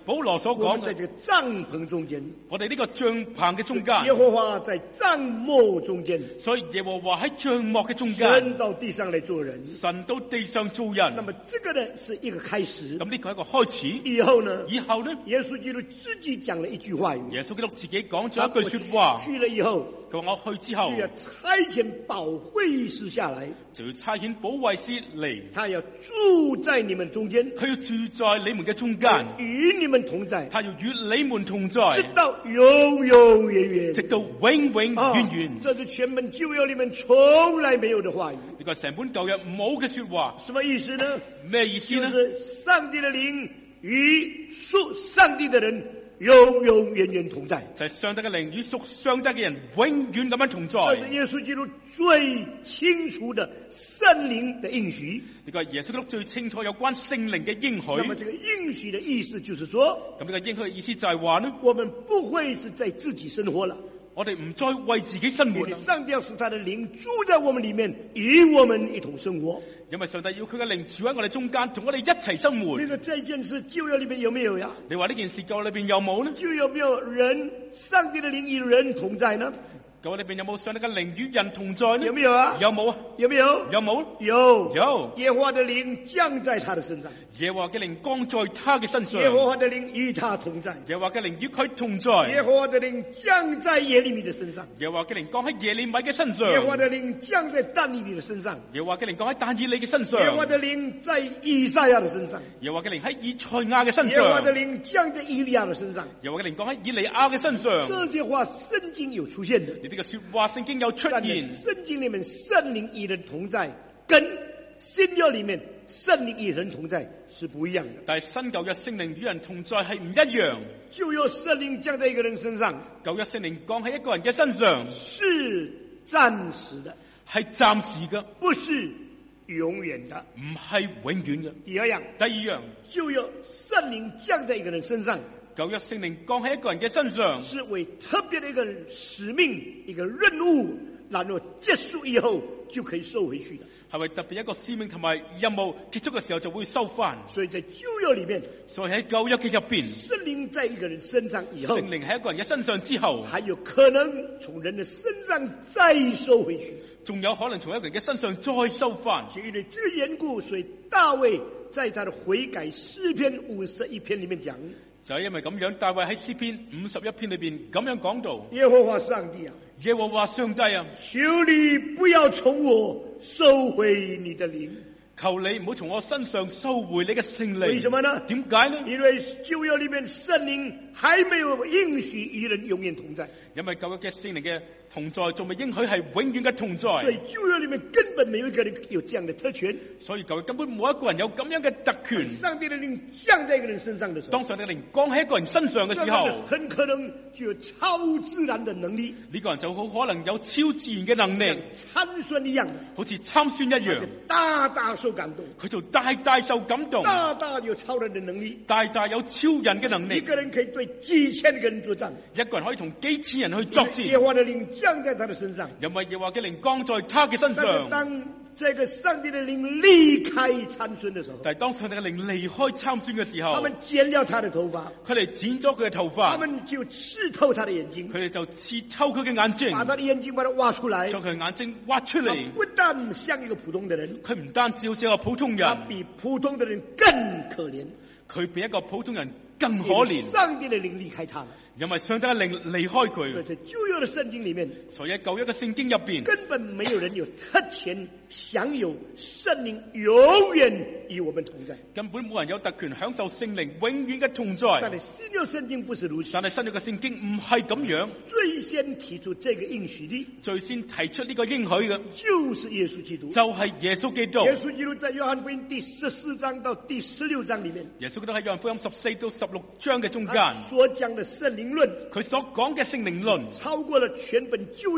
Speaker 2: 保羅所講嘅，
Speaker 1: 我們在這個帳篷中間，
Speaker 2: 我哋呢個帳棚嘅中間，
Speaker 1: 耶和華在帳幕中間，
Speaker 2: 所以耶和華喺帳幕嘅中間，
Speaker 1: 神到地上來做人，
Speaker 2: 神到地上做人。
Speaker 1: 那麼這個呢是一個開始，
Speaker 2: 咁呢個係一個開始。
Speaker 1: 以後呢，
Speaker 2: 以後呢，
Speaker 1: 耶穌基督自己講了一句話語，
Speaker 2: 耶穌基督自己講咗一句說話，
Speaker 1: 去了以後，
Speaker 2: 佢話我去之後
Speaker 1: 就要差遣保惠師下來，
Speaker 2: 就要差遣保惠師嚟，
Speaker 1: 他要住在你們中間，
Speaker 2: 佢要住在你們嘅中間，
Speaker 1: 與你們同在，
Speaker 2: 他要與你們同在，
Speaker 1: 直到永永遠遠，
Speaker 2: 直到永永遠遠。
Speaker 1: 這是全本舊約裏面從來沒有的話語。
Speaker 2: 呢個成本舊約冇嘅說話，
Speaker 1: 什麼意思呢？
Speaker 2: 咩意思呢？
Speaker 1: 就是上帝的靈與屬上帝的人永永遠遠同在，
Speaker 2: 就係上帝嘅靈與屬上帝嘅人永遠咁樣同在。
Speaker 1: 這是耶穌基督最清楚的聖靈的應許。
Speaker 2: 呢個係耶穌基督最清楚有關聖靈嘅應許。
Speaker 1: 那麼這個應許的意思就是說，
Speaker 2: 咁呢個應許嘅意思就係話呢，
Speaker 1: 我們不會是在自己生活了，
Speaker 2: 我哋唔再為自己生活啦。
Speaker 1: 上帝要使他的靈住在我們裏面，與我們一同生活。
Speaker 2: 因為上帝要佢嘅靈住喺我哋中間，同我哋一齊生活。
Speaker 1: 那個這件事舊約裏面有沒有呀？
Speaker 2: 你話呢件事舊約裏邊有冇呢？
Speaker 1: 就有沒有人上帝的靈與人同在呢？
Speaker 2: 舊約裏邊有冇上帝嘅靈與人同在呢？
Speaker 1: 有沒有啊？
Speaker 2: 有冇啊？
Speaker 1: 有沒有？
Speaker 2: 有冇？
Speaker 1: 有
Speaker 2: 有。
Speaker 1: 耶和華的靈降在他的身上，
Speaker 2: 耶和華嘅靈降在他嘅身上，
Speaker 1: 耶和華的靈與他同在，
Speaker 2: 耶和華嘅靈與佢同在，
Speaker 1: 耶和華的靈降在耶利米的身上，
Speaker 2: 耶和華嘅靈降喺耶利米嘅身上，
Speaker 1: 耶和華的靈降在但以理的身上，
Speaker 2: 耶和華嘅靈降喺但以理嘅身上，
Speaker 1: 耶和華的靈在以賽亞的身上，
Speaker 2: 耶和華嘅靈喺以賽亞嘅身
Speaker 1: 耶和華
Speaker 2: 上，
Speaker 1: 的靈降在以利亞的身上。
Speaker 2: 耶和華嘅靈降喺以利亞嘅身上。
Speaker 1: 這些話聖經有出現的，
Speaker 2: 你呢個說話聖經有出
Speaker 1: 但在
Speaker 2: 現，
Speaker 1: 聖經裏面聖靈與人同在，跟新約裏面聖靈與人同在是不一樣的。
Speaker 2: 但係新舊約聖靈與人同在係唔一樣。
Speaker 1: 舊約聖靈降在一個人身上，
Speaker 2: 舊約聖靈降喺一個人嘅身上
Speaker 1: 是暫時的，
Speaker 2: 係暫時嘅，
Speaker 1: 不是永遠的。
Speaker 2: 唔係永遠嘅。
Speaker 1: 第二樣，
Speaker 2: 第二樣，
Speaker 1: 舊約聖靈降在一個人身上，
Speaker 2: 舊約聖靈降喺一個人嘅身上，
Speaker 1: 是為特別的一個使命、一個任務，然後結束以後就可以收回去的。
Speaker 2: 係為特別一個使命同埋任務結束嘅時候就會收翻。
Speaker 1: 所以在舊約裏面，
Speaker 2: 所以喺舊約嘅入邊，
Speaker 1: 聖靈在一個人身上以後，
Speaker 2: 聖靈喺一個人嘅身上之後，
Speaker 1: 還有可能從人的身上再收回去，
Speaker 2: 仲有可能從一個人嘅身上再收翻。
Speaker 1: 就因為這個緣故，所以大衛在他的悔改詩篇五十一篇裏面講，
Speaker 2: 就係因為咁樣，大衛喺詩篇五十一篇裏邊咁樣講到：
Speaker 1: 耶和華上帝啊，
Speaker 2: 耶和華上帝啊，
Speaker 1: 求你不要從我收回你的靈。
Speaker 2: 求你唔好從我身上收回你嘅聖靈。
Speaker 1: 為什麼呢？
Speaker 2: 點解呢？
Speaker 1: 因為舊約裏面聖靈還沒有應許與人永遠同在，
Speaker 2: 因為舊約嘅聖靈嘅同在仲未應許係永遠嘅同在，
Speaker 1: 所以舊約裏面根本沒有一個人有這樣的特權。
Speaker 2: 所以舊約根本冇一個人有咁樣嘅特權。
Speaker 1: 上帝的靈降在一個人身上的時候，
Speaker 2: 當上帝嘅靈降喺一個人身上嘅時候，
Speaker 1: 很可能就有超自然的能力，
Speaker 2: 呢個人就好可能有超自然嘅能力，
Speaker 1: 像參孫一樣，
Speaker 2: 好似參孫一樣，
Speaker 1: 大大受感動，
Speaker 2: 佢就大大受感動，
Speaker 1: 大大有超人的能力，
Speaker 2: 大大有超人嘅能力。
Speaker 1: 一個人可以對幾千個人作戰，
Speaker 2: 一個人可以同幾千人去作戰。
Speaker 1: 耶和華的靈降在他的身上，
Speaker 2: 因為耶和華嘅靈降在他嘅身
Speaker 1: 但是
Speaker 2: 上。
Speaker 1: 當這個上帝的靈離開參孫的時候，
Speaker 2: 但係當上帝嘅靈離開參孫嘅時候，
Speaker 1: 他們剪了他的頭髮，
Speaker 2: 佢哋剪咗佢嘅頭髮，
Speaker 1: 他們就刺透他的眼睛，
Speaker 2: 佢哋就刺透佢嘅眼睛，
Speaker 1: 把他的眼睛把它挖出來，
Speaker 2: 將佢眼睛挖出嚟。
Speaker 1: 他不但像一個普通的人，
Speaker 2: 佢唔單止好似一個普通
Speaker 1: 他
Speaker 2: 人，
Speaker 1: 比普通的人更可憐，
Speaker 2: 佢比一個普通人更可
Speaker 1: 因為
Speaker 2: 憐，
Speaker 1: 上帝的靈離開他了。
Speaker 2: 因為上帝嘅靈離開
Speaker 1: 所以
Speaker 2: 佢。
Speaker 1: 在舊約的聖經裏面，
Speaker 2: 所以喺舊約嘅聖經入邊，
Speaker 1: 根本沒有人有特權享有聖靈永遠與我們同在。
Speaker 2: 根本冇人有特權享受聖靈永遠嘅同在。
Speaker 1: 但係新約聖經不是如此，
Speaker 2: 但係新約嘅聖經唔係咁樣，
Speaker 1: 最先提出這個應許的，
Speaker 2: 最先提出呢個應許嘅
Speaker 1: 就是耶穌基督。
Speaker 2: 就係耶穌基督。
Speaker 1: 耶穌基督在約翰福音第十四章到第十六章裏面，
Speaker 2: 耶穌基督喺約翰福音十四到十六章嘅中
Speaker 1: 他
Speaker 2: 間，
Speaker 1: 所講的聖靈論，
Speaker 2: 佢所講嘅聖靈論
Speaker 1: 超過了全本舊約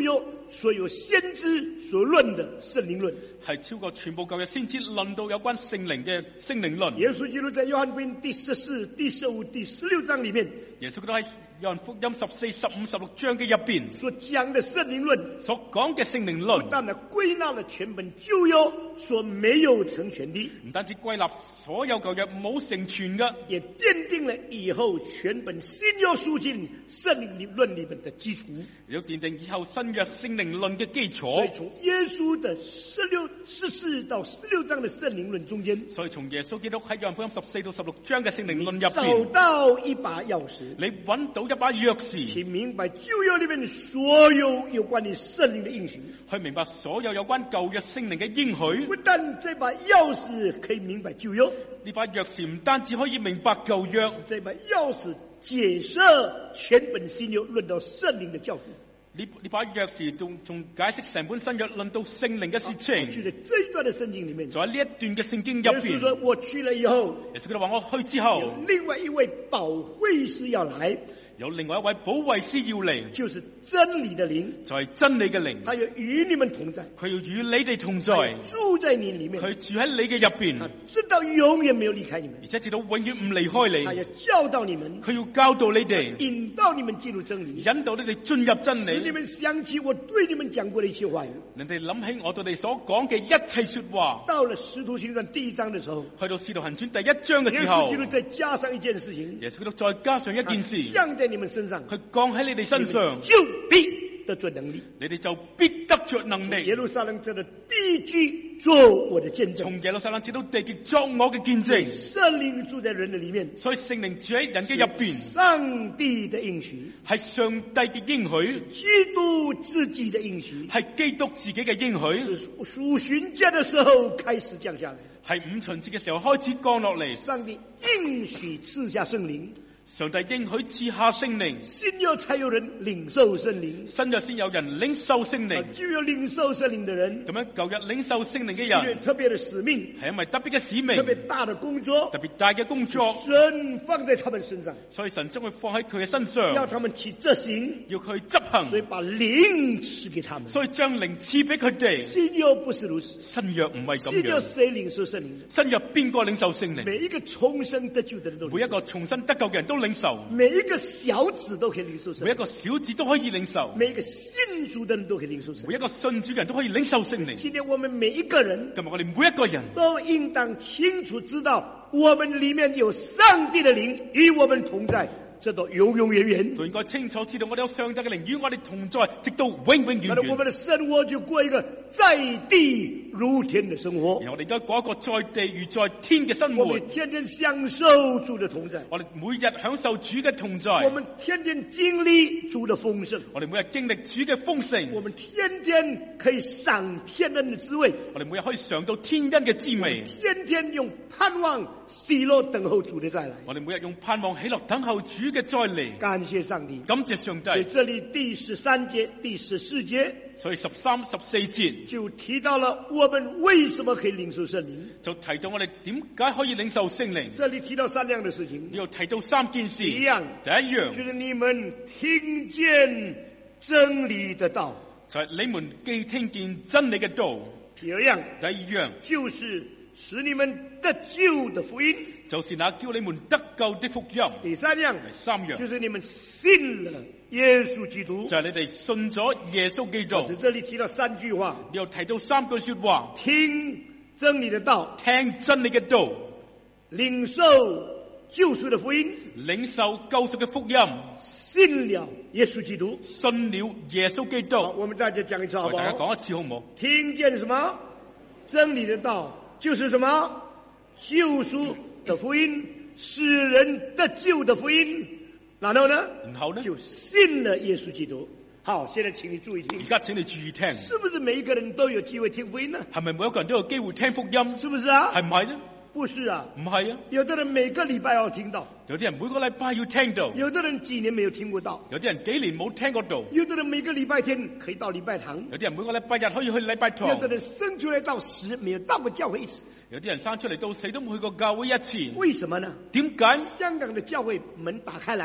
Speaker 1: 所有先知所論的聖靈論。
Speaker 2: 係超過全部舊約先知論到有關聖靈嘅聖靈論。
Speaker 1: 耶穌基督在約翰福音第十四、第十五、第十六章裏面，
Speaker 2: 耶穌基督喺約翰福音十四、十五、十六章嘅入邊
Speaker 1: 所講的聖靈論，
Speaker 2: 所講嘅聖靈論，
Speaker 1: 不但係歸納了全本舊約所沒有成全的，
Speaker 2: 唔單止歸納所有舊約冇成全嘅，
Speaker 1: 也奠定了以後全本新約書經聖靈論裏面的基礎，
Speaker 2: 亦都奠定以後新約聖靈論嘅基
Speaker 1: 所以
Speaker 2: 礎。
Speaker 1: 從耶穌的十六、十四到十六章的聖靈論中間，
Speaker 2: 所以從耶穌基督喺約翰福音十四到十六章嘅聖靈論入
Speaker 1: 找
Speaker 2: 邊，
Speaker 1: 到一把鑰匙，
Speaker 2: 你揾到一把鑰匙，
Speaker 1: 去明白舊約裏面所有有關於聖靈的應許。
Speaker 2: 去明白所有有關舊約聖靈嘅應許。
Speaker 1: 不但這把鑰匙可以明白舊約，
Speaker 2: 呢把鑰匙唔單止可以明白舊約，
Speaker 1: 這把鑰匙解釋全本新約論到聖靈的教導。
Speaker 2: 呢呢把鑰匙仲仲解釋成本新約論到聖靈嘅事情。
Speaker 1: 去在這一段的聖經裏面，
Speaker 2: 就喺呢一段嘅聖經入
Speaker 1: 耶穌
Speaker 2: 邊，
Speaker 1: 說我去了以後，
Speaker 2: 耶穌基督話我去之後，
Speaker 1: 有另外一位保惠師要來，
Speaker 2: 有另外一位保惠師要嚟，
Speaker 1: 就是真理的靈，
Speaker 2: 就係真理嘅靈，
Speaker 1: 他要與你們同在，
Speaker 2: 佢要與你哋同在，
Speaker 1: 住在你裏面，
Speaker 2: 佢住喺你嘅入
Speaker 1: 他
Speaker 2: 邊，
Speaker 1: 直到永遠沒有離開你們，
Speaker 2: 而且直到永遠唔離開
Speaker 1: 他要
Speaker 2: 你，
Speaker 1: 教導你們，
Speaker 2: 佢要教導你哋，
Speaker 1: 引導你們進入真理，
Speaker 2: 引導你哋進入真理，
Speaker 1: 使你們想起我對你們講過的一些話語。
Speaker 2: 人哋諗起我對你所講嘅一切說話。
Speaker 1: 到了使徒行傳第一章的時候，
Speaker 2: 去到使徒行傳第一章嘅
Speaker 1: 耶
Speaker 2: 時候，
Speaker 1: 穌基督再加上一件事情，
Speaker 2: 耶穌基督再加上一件事，
Speaker 1: 降在你們身上，
Speaker 2: 佢降喺你哋身上，
Speaker 1: 就必得着能力。
Speaker 2: 你哋就必得着能力。
Speaker 1: 耶路撒冷這個地基做我的見證，
Speaker 2: 從耶路撒冷至到地極作我嘅見證。
Speaker 1: 聖靈住在人的裏面，
Speaker 2: 所以聖靈住喺人嘅入邊，
Speaker 1: 上帝的應許，
Speaker 2: 係上帝嘅應許，
Speaker 1: 基督自己的應許，
Speaker 2: 係基督自己嘅應許，
Speaker 1: 是屬旬節的時候開始降下來，
Speaker 2: 係五旬節嘅時候開始降落嚟。
Speaker 1: 上帝應許賜下聖靈，
Speaker 2: 上帝應許賜下聖靈，
Speaker 1: 新約才有人領受聖靈，
Speaker 2: 新約先有人領受聖靈。
Speaker 1: 就有領受聖靈的人，
Speaker 2: 咁樣舊日領受聖靈嘅人，
Speaker 1: 因為特別的使命，
Speaker 2: 係因為特別嘅使命，
Speaker 1: 特別大的工作，
Speaker 2: 特別大嘅工作，
Speaker 1: 神放在他們身上，
Speaker 2: 所以神將佢放喺佢嘅身上，
Speaker 1: 要他們去執行，
Speaker 2: 要佢執行，
Speaker 1: 所以把靈賜給他們。
Speaker 2: 所以將靈賜俾佢哋。
Speaker 1: 新約不是如此，
Speaker 2: 新約唔係咁
Speaker 1: 新約
Speaker 2: 樣，
Speaker 1: 誰領受聖靈的？
Speaker 2: 新約邊個領受聖靈？
Speaker 1: 每一個重生得救的人都領受，
Speaker 2: 每一個重新得救嘅人都領受，
Speaker 1: 每一個小子都可以領受聖靈，
Speaker 2: 每一個小子都可以領受，
Speaker 1: 每一個信主的人都可以領受聖靈。
Speaker 2: 每一個信主嘅人都可以領受聖靈。
Speaker 1: 今天我們每一個人
Speaker 2: 今日我哋每一個人
Speaker 1: 都應當清楚知道，我們裏面有上帝的靈與我們同在，直到永永遠遠。
Speaker 2: 都應該清楚知道，我哋有上帝嘅靈與我哋同在，直到永永遠
Speaker 1: 那我
Speaker 2: 遠。
Speaker 1: 們的生活就過一個在地如天的生活，
Speaker 2: 然後我哋應該過一個在地如在天嘅生活
Speaker 1: 我們。天天享受主的同在，
Speaker 2: 我哋每日享受主嘅同在，
Speaker 1: 我們天天經歷主的豐盛，
Speaker 2: 我哋每日經歷主嘅豐
Speaker 1: 我
Speaker 2: 盛，
Speaker 1: 們天天可以賞天恩的滋味，
Speaker 2: 我哋每日可以嘗到天恩嘅滋味。
Speaker 1: 天天用盼望喜樂等候主的再來。
Speaker 2: 我哋每日用盼望喜樂等候主嘅再嚟。
Speaker 1: 感謝上帝。
Speaker 2: 感謝上
Speaker 1: 所以
Speaker 2: 帝。
Speaker 1: 這裏第十三節、第十四節
Speaker 2: 所以十三、十四節
Speaker 1: 就提到了我們為什麼可以領受聖靈。
Speaker 2: 就提到我哋點解可以領受聖靈。
Speaker 1: 這裏提到三樣的事情，
Speaker 2: 呢度提到三件事。
Speaker 1: 一樣，
Speaker 2: 第一樣
Speaker 1: 就是你們聽見真理的道；
Speaker 2: 就係你們既聽見真理嘅道。
Speaker 1: 第二樣，
Speaker 2: 第二樣
Speaker 1: 就是使你們得救的福音；
Speaker 2: 就是那叫你們得救的福音。
Speaker 1: 第三樣，
Speaker 2: 第三樣
Speaker 1: 就是你們信了耶穌基督。
Speaker 2: 就係你哋信咗耶穌基督。
Speaker 1: 在這裏提到三句話：
Speaker 2: 你又提到三句說話，
Speaker 1: 聽真理的道，
Speaker 2: 聽真理嘅道，
Speaker 1: 領受救贖的福音，
Speaker 2: 領受救贖嘅福音，
Speaker 1: 信了耶穌基督。
Speaker 2: 信了耶穌基督。
Speaker 1: 好，我們大家講一次好不
Speaker 2: 大家
Speaker 1: 好？
Speaker 2: 講一次好唔好？
Speaker 1: 聽見什麼？真理的道就是什麼？救贖的福音，使人得救的福音。然後呢？
Speaker 2: 然後呢？
Speaker 1: 就信了耶穌基督。好，現在請你注意聽
Speaker 2: 而，家請你注意聽，
Speaker 1: 是不是每一個人都有機會聽福音呢？
Speaker 2: 係咪每一個人都有機會聽福音？
Speaker 1: 是不是啊？
Speaker 2: 係唔係呢？
Speaker 1: 不是啊，
Speaker 2: 唔係啊！
Speaker 1: 有的人每個禮拜要聽到，
Speaker 2: 有啲人每個禮拜要聽到，
Speaker 1: 有的人幾年沒有聽過到，
Speaker 2: 有啲人幾年冇聽過道，
Speaker 1: 有的人每個禮拜天可以到禮拜堂，
Speaker 2: 有啲人每個禮拜日可以去禮拜堂，
Speaker 1: 有的人生出來到死沒有到過教會一次。
Speaker 2: 有啲人生出嚟到死都冇去過教會一次。
Speaker 1: 為什麼呢？
Speaker 2: 點解？
Speaker 1: 香港的教會門打開來，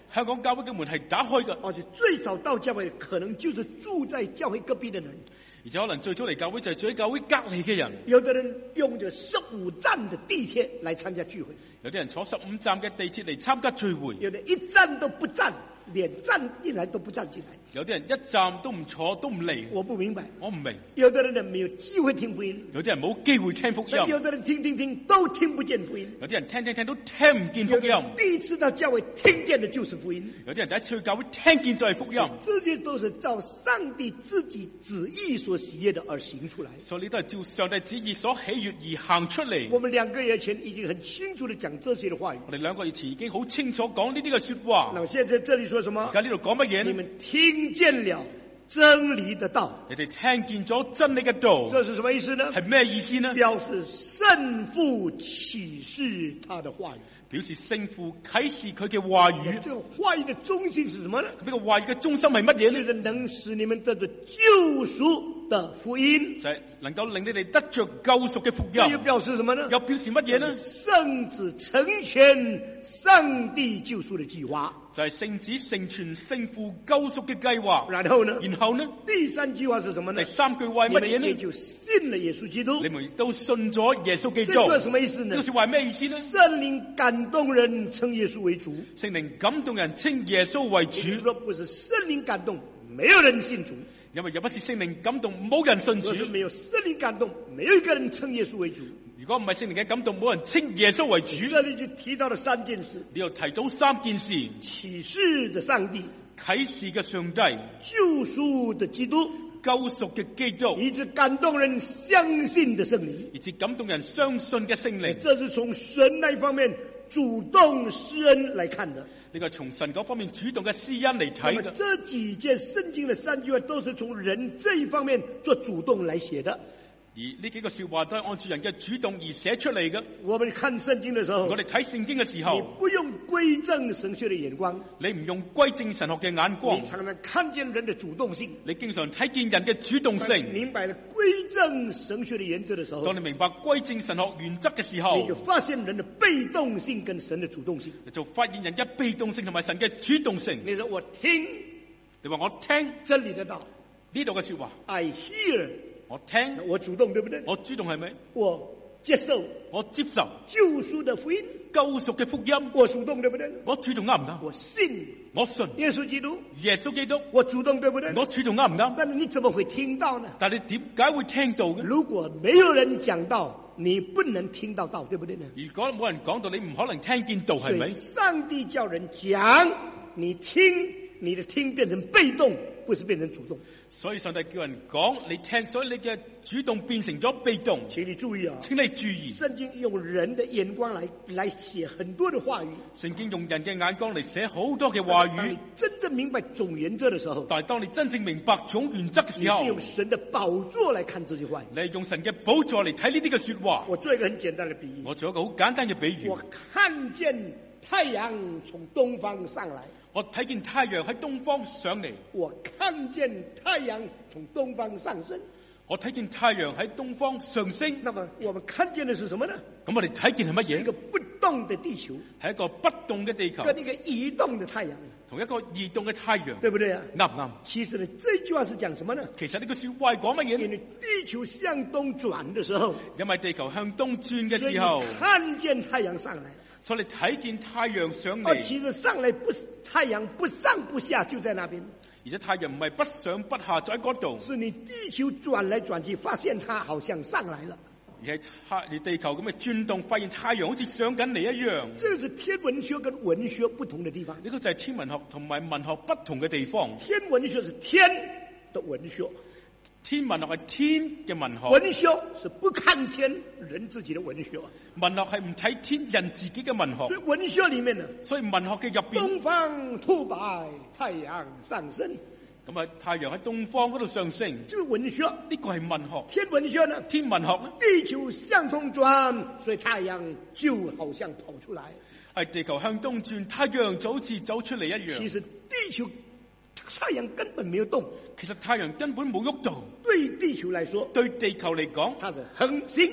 Speaker 2: 香港教會嘅門係打開嘅，
Speaker 1: 而且最早到教會可能就是住在教會隔壁的人，
Speaker 2: 而且可能最早嚟教會就係住喺教會隔離嘅人。
Speaker 1: 有的人用着十五站的地鐵來參加聚會，
Speaker 2: 有啲人坐十五站嘅地鐵嚟參加聚會，
Speaker 1: 有的一站都不站，連站進來都不站進來。
Speaker 2: 有啲人一站都唔坐都唔嚟。
Speaker 1: 我不明白，
Speaker 2: 我唔明。
Speaker 1: 有的人呢沒有機會聽福音，
Speaker 2: 有啲人冇機會聽福音，
Speaker 1: 有的人聽聽聽都聽不見福音，
Speaker 2: 有啲人聽聽聽都聽唔見福音。
Speaker 1: 第一次到教會聽見的就是福音，
Speaker 2: 有啲人第一次去教會聽見就係福音。
Speaker 1: 這些都是照上帝自己旨意所喜悅的而行出來，
Speaker 2: 所以都係照上帝旨意所喜悅而行出嚟。
Speaker 1: 我們兩個月前已經很清楚地講這些的話語，
Speaker 2: 我哋兩個月前已經好清楚講呢啲嘅說話。
Speaker 1: 那麼現在這裏說什麼？
Speaker 2: 而家呢度講乜嘢呢？
Speaker 1: 你們聽見了真理的道，
Speaker 2: 你哋聽見咗真理嘅道，
Speaker 1: 這是什麼意思呢？
Speaker 2: 係咩意思呢？
Speaker 1: 表示聖父啟示他的話語，
Speaker 2: 表示聖父啟示佢嘅話語。
Speaker 1: 這個話語的中心是什麼呢？
Speaker 2: 呢個話語嘅中心係乜嘢呢？
Speaker 1: 就是能使你們得着救贖的福音，
Speaker 2: 就係能夠令你哋得着救贖嘅福音。
Speaker 1: 這又表示什麼呢？
Speaker 2: 又表示乜嘢呢？
Speaker 1: 聖子成全上帝救贖的計劃，
Speaker 2: 就係聖子成全聖父救贖嘅計劃。
Speaker 1: 然後呢？
Speaker 2: 然後呢？
Speaker 1: 第三句話是什麼呢？
Speaker 2: 第三句話係乜嘢呢？
Speaker 1: 你們也就信了耶穌基督，
Speaker 2: 你們亦都信咗耶穌基督。
Speaker 1: 這個什麼意思呢？
Speaker 2: 呢句話係咩意思呢？
Speaker 1: 聖靈感動人稱耶穌為主，
Speaker 2: 聖靈感動人稱耶穌為主。
Speaker 1: 若不是聖靈感動，沒有人信主。
Speaker 2: 因為若不是聖靈感動，冇人信主。
Speaker 1: 若是沒有聖靈感動，沒有一個人稱耶穌為主。
Speaker 2: 如果唔係聖靈嘅感動，冇人稱耶穌為主。
Speaker 1: 這裏就提到了三件事，
Speaker 2: 你又提到三件事：
Speaker 1: 啟示的上帝、
Speaker 2: 啟示嘅上帝、
Speaker 1: 救贖的基督、
Speaker 2: 救贖嘅基督，
Speaker 1: 以致感動人相信的聖靈，
Speaker 2: 以致感動人相信嘅聖靈。
Speaker 1: 這是從神那方面主動施恩來看的。
Speaker 2: 呢個從神嗰方面主動嘅施恩嚟睇嘅。
Speaker 1: 這幾件聖經的三句話都是從人這一方面做主動來寫的。
Speaker 2: 而呢幾個說話都係按住人嘅主動而寫出嚟嘅。
Speaker 1: 我們看聖經的時候，
Speaker 2: 我哋睇聖經嘅時候，
Speaker 1: 你不用歸正神學的眼光，
Speaker 2: 你唔用歸正神學嘅眼光，
Speaker 1: 你常常看見人的主動性，
Speaker 2: 你經常睇見人嘅主動性。
Speaker 1: 明白了歸正神學的原則的時候，
Speaker 2: 當你明白歸正神學原則嘅時候，
Speaker 1: 你就發現人的被動性跟神的主動性，
Speaker 2: 你就發現人嘅被動性同埋神嘅主動性。
Speaker 1: 你說我聽，
Speaker 2: 你話我聽
Speaker 1: 真理的道，
Speaker 2: 呢度嘅說話
Speaker 1: I hear，
Speaker 2: 我聽，
Speaker 1: 我主動對不對？
Speaker 2: 我主動係咪？
Speaker 1: 我接受，
Speaker 2: 我接受
Speaker 1: 救贖的福音，
Speaker 2: 救贖嘅福音，
Speaker 1: 我主動對不對？
Speaker 2: 我主動啱唔啱？
Speaker 1: 我信，
Speaker 2: 我信
Speaker 1: 耶穌基督，
Speaker 2: 耶穌基督，
Speaker 1: 我主動對不對？
Speaker 2: 我主動啱唔啱？
Speaker 1: 但是你怎麼會聽到呢？
Speaker 2: 但係你點解會聽到嘅？
Speaker 1: 如果沒有人講道，你不能聽到道，對不對呢？
Speaker 2: 如果冇人講道，你唔可能聽見道，係咪？
Speaker 1: 上帝叫人講，你聽，你的聽變成被動，不是變成主動。
Speaker 2: 所以上帝叫人講，你聽，所以你嘅主動變成咗被動。
Speaker 1: 請你注意啊！
Speaker 2: 請你注意，
Speaker 1: 聖經用人的眼光來來寫很多的話語。
Speaker 2: 聖經用人嘅眼光嚟寫好多嘅話語。
Speaker 1: 當你真正明白總原則的時候，
Speaker 2: 但係當你真正明白總原則嘅時候，
Speaker 1: 你是用神的寶座來看這些話語。
Speaker 2: 你係用神嘅寶座嚟睇呢啲嘅說話。
Speaker 1: 我做一個很簡單的比喻。
Speaker 2: 我做一個好簡單嘅比喻。
Speaker 1: 我看見太陽從東方上來。
Speaker 2: 我睇見太陽喺東方上嚟。
Speaker 1: 我看見太陽從東方上升。
Speaker 2: 我睇見太陽喺東方上升。
Speaker 1: 那麼我們看見的是什麼呢？
Speaker 2: 咁我哋睇見係乜嘢？
Speaker 1: 一個不動的地球，
Speaker 2: 係一個不動嘅地球，
Speaker 1: 跟一個移動的太陽，
Speaker 2: 同一個移動嘅太陽，
Speaker 1: 對不對啊？
Speaker 2: 啱唔啱？
Speaker 1: 其實呢，這句話是講什麼呢？
Speaker 2: 其實呢個說話係講乜嘢呢？
Speaker 1: 因為地球向東轉的時候，
Speaker 2: 因為地球向東轉嘅時候，
Speaker 1: 看見太陽上來，
Speaker 2: 所以你睇見太陽上
Speaker 1: 哦，
Speaker 2: 嚟。
Speaker 1: 其實上來不是太陽不上不下，就在那邊。
Speaker 2: 而且太陽唔係不上不下，就喺嗰度。
Speaker 1: 是你地球轉來轉去，發現它好像上來了。
Speaker 2: 而係太而地球咁嘅轉動，發現太陽好似上緊嚟一樣。
Speaker 1: 這是天文學跟文學不同的地方。
Speaker 2: 呢個就係天文學同埋文學不同嘅地方。
Speaker 1: 天文學是天的文學，
Speaker 2: 天文學係天嘅文學。
Speaker 1: 文學是不看天人自己的文學。
Speaker 2: 文學係唔睇天人自己嘅文學。
Speaker 1: 所以文學裏面呢，
Speaker 2: 所以文學嘅入邊，
Speaker 1: 東方突白，太陽上升。
Speaker 2: 咁啊，太陽喺東方嗰度上升。
Speaker 1: 這個文學，
Speaker 2: 呢個係文學。
Speaker 1: 天文學呢？
Speaker 2: 天文學呢？
Speaker 1: 地球向東轉，所以太陽就好像跑出來。
Speaker 2: 係地球向東轉，太陽就好似走出嚟一樣。
Speaker 1: 其實地球太陽根本沒有動。
Speaker 2: 其實太陽根本冇喐到。
Speaker 1: 對地球來說，
Speaker 2: 對地球嚟講，
Speaker 1: 它是恆星。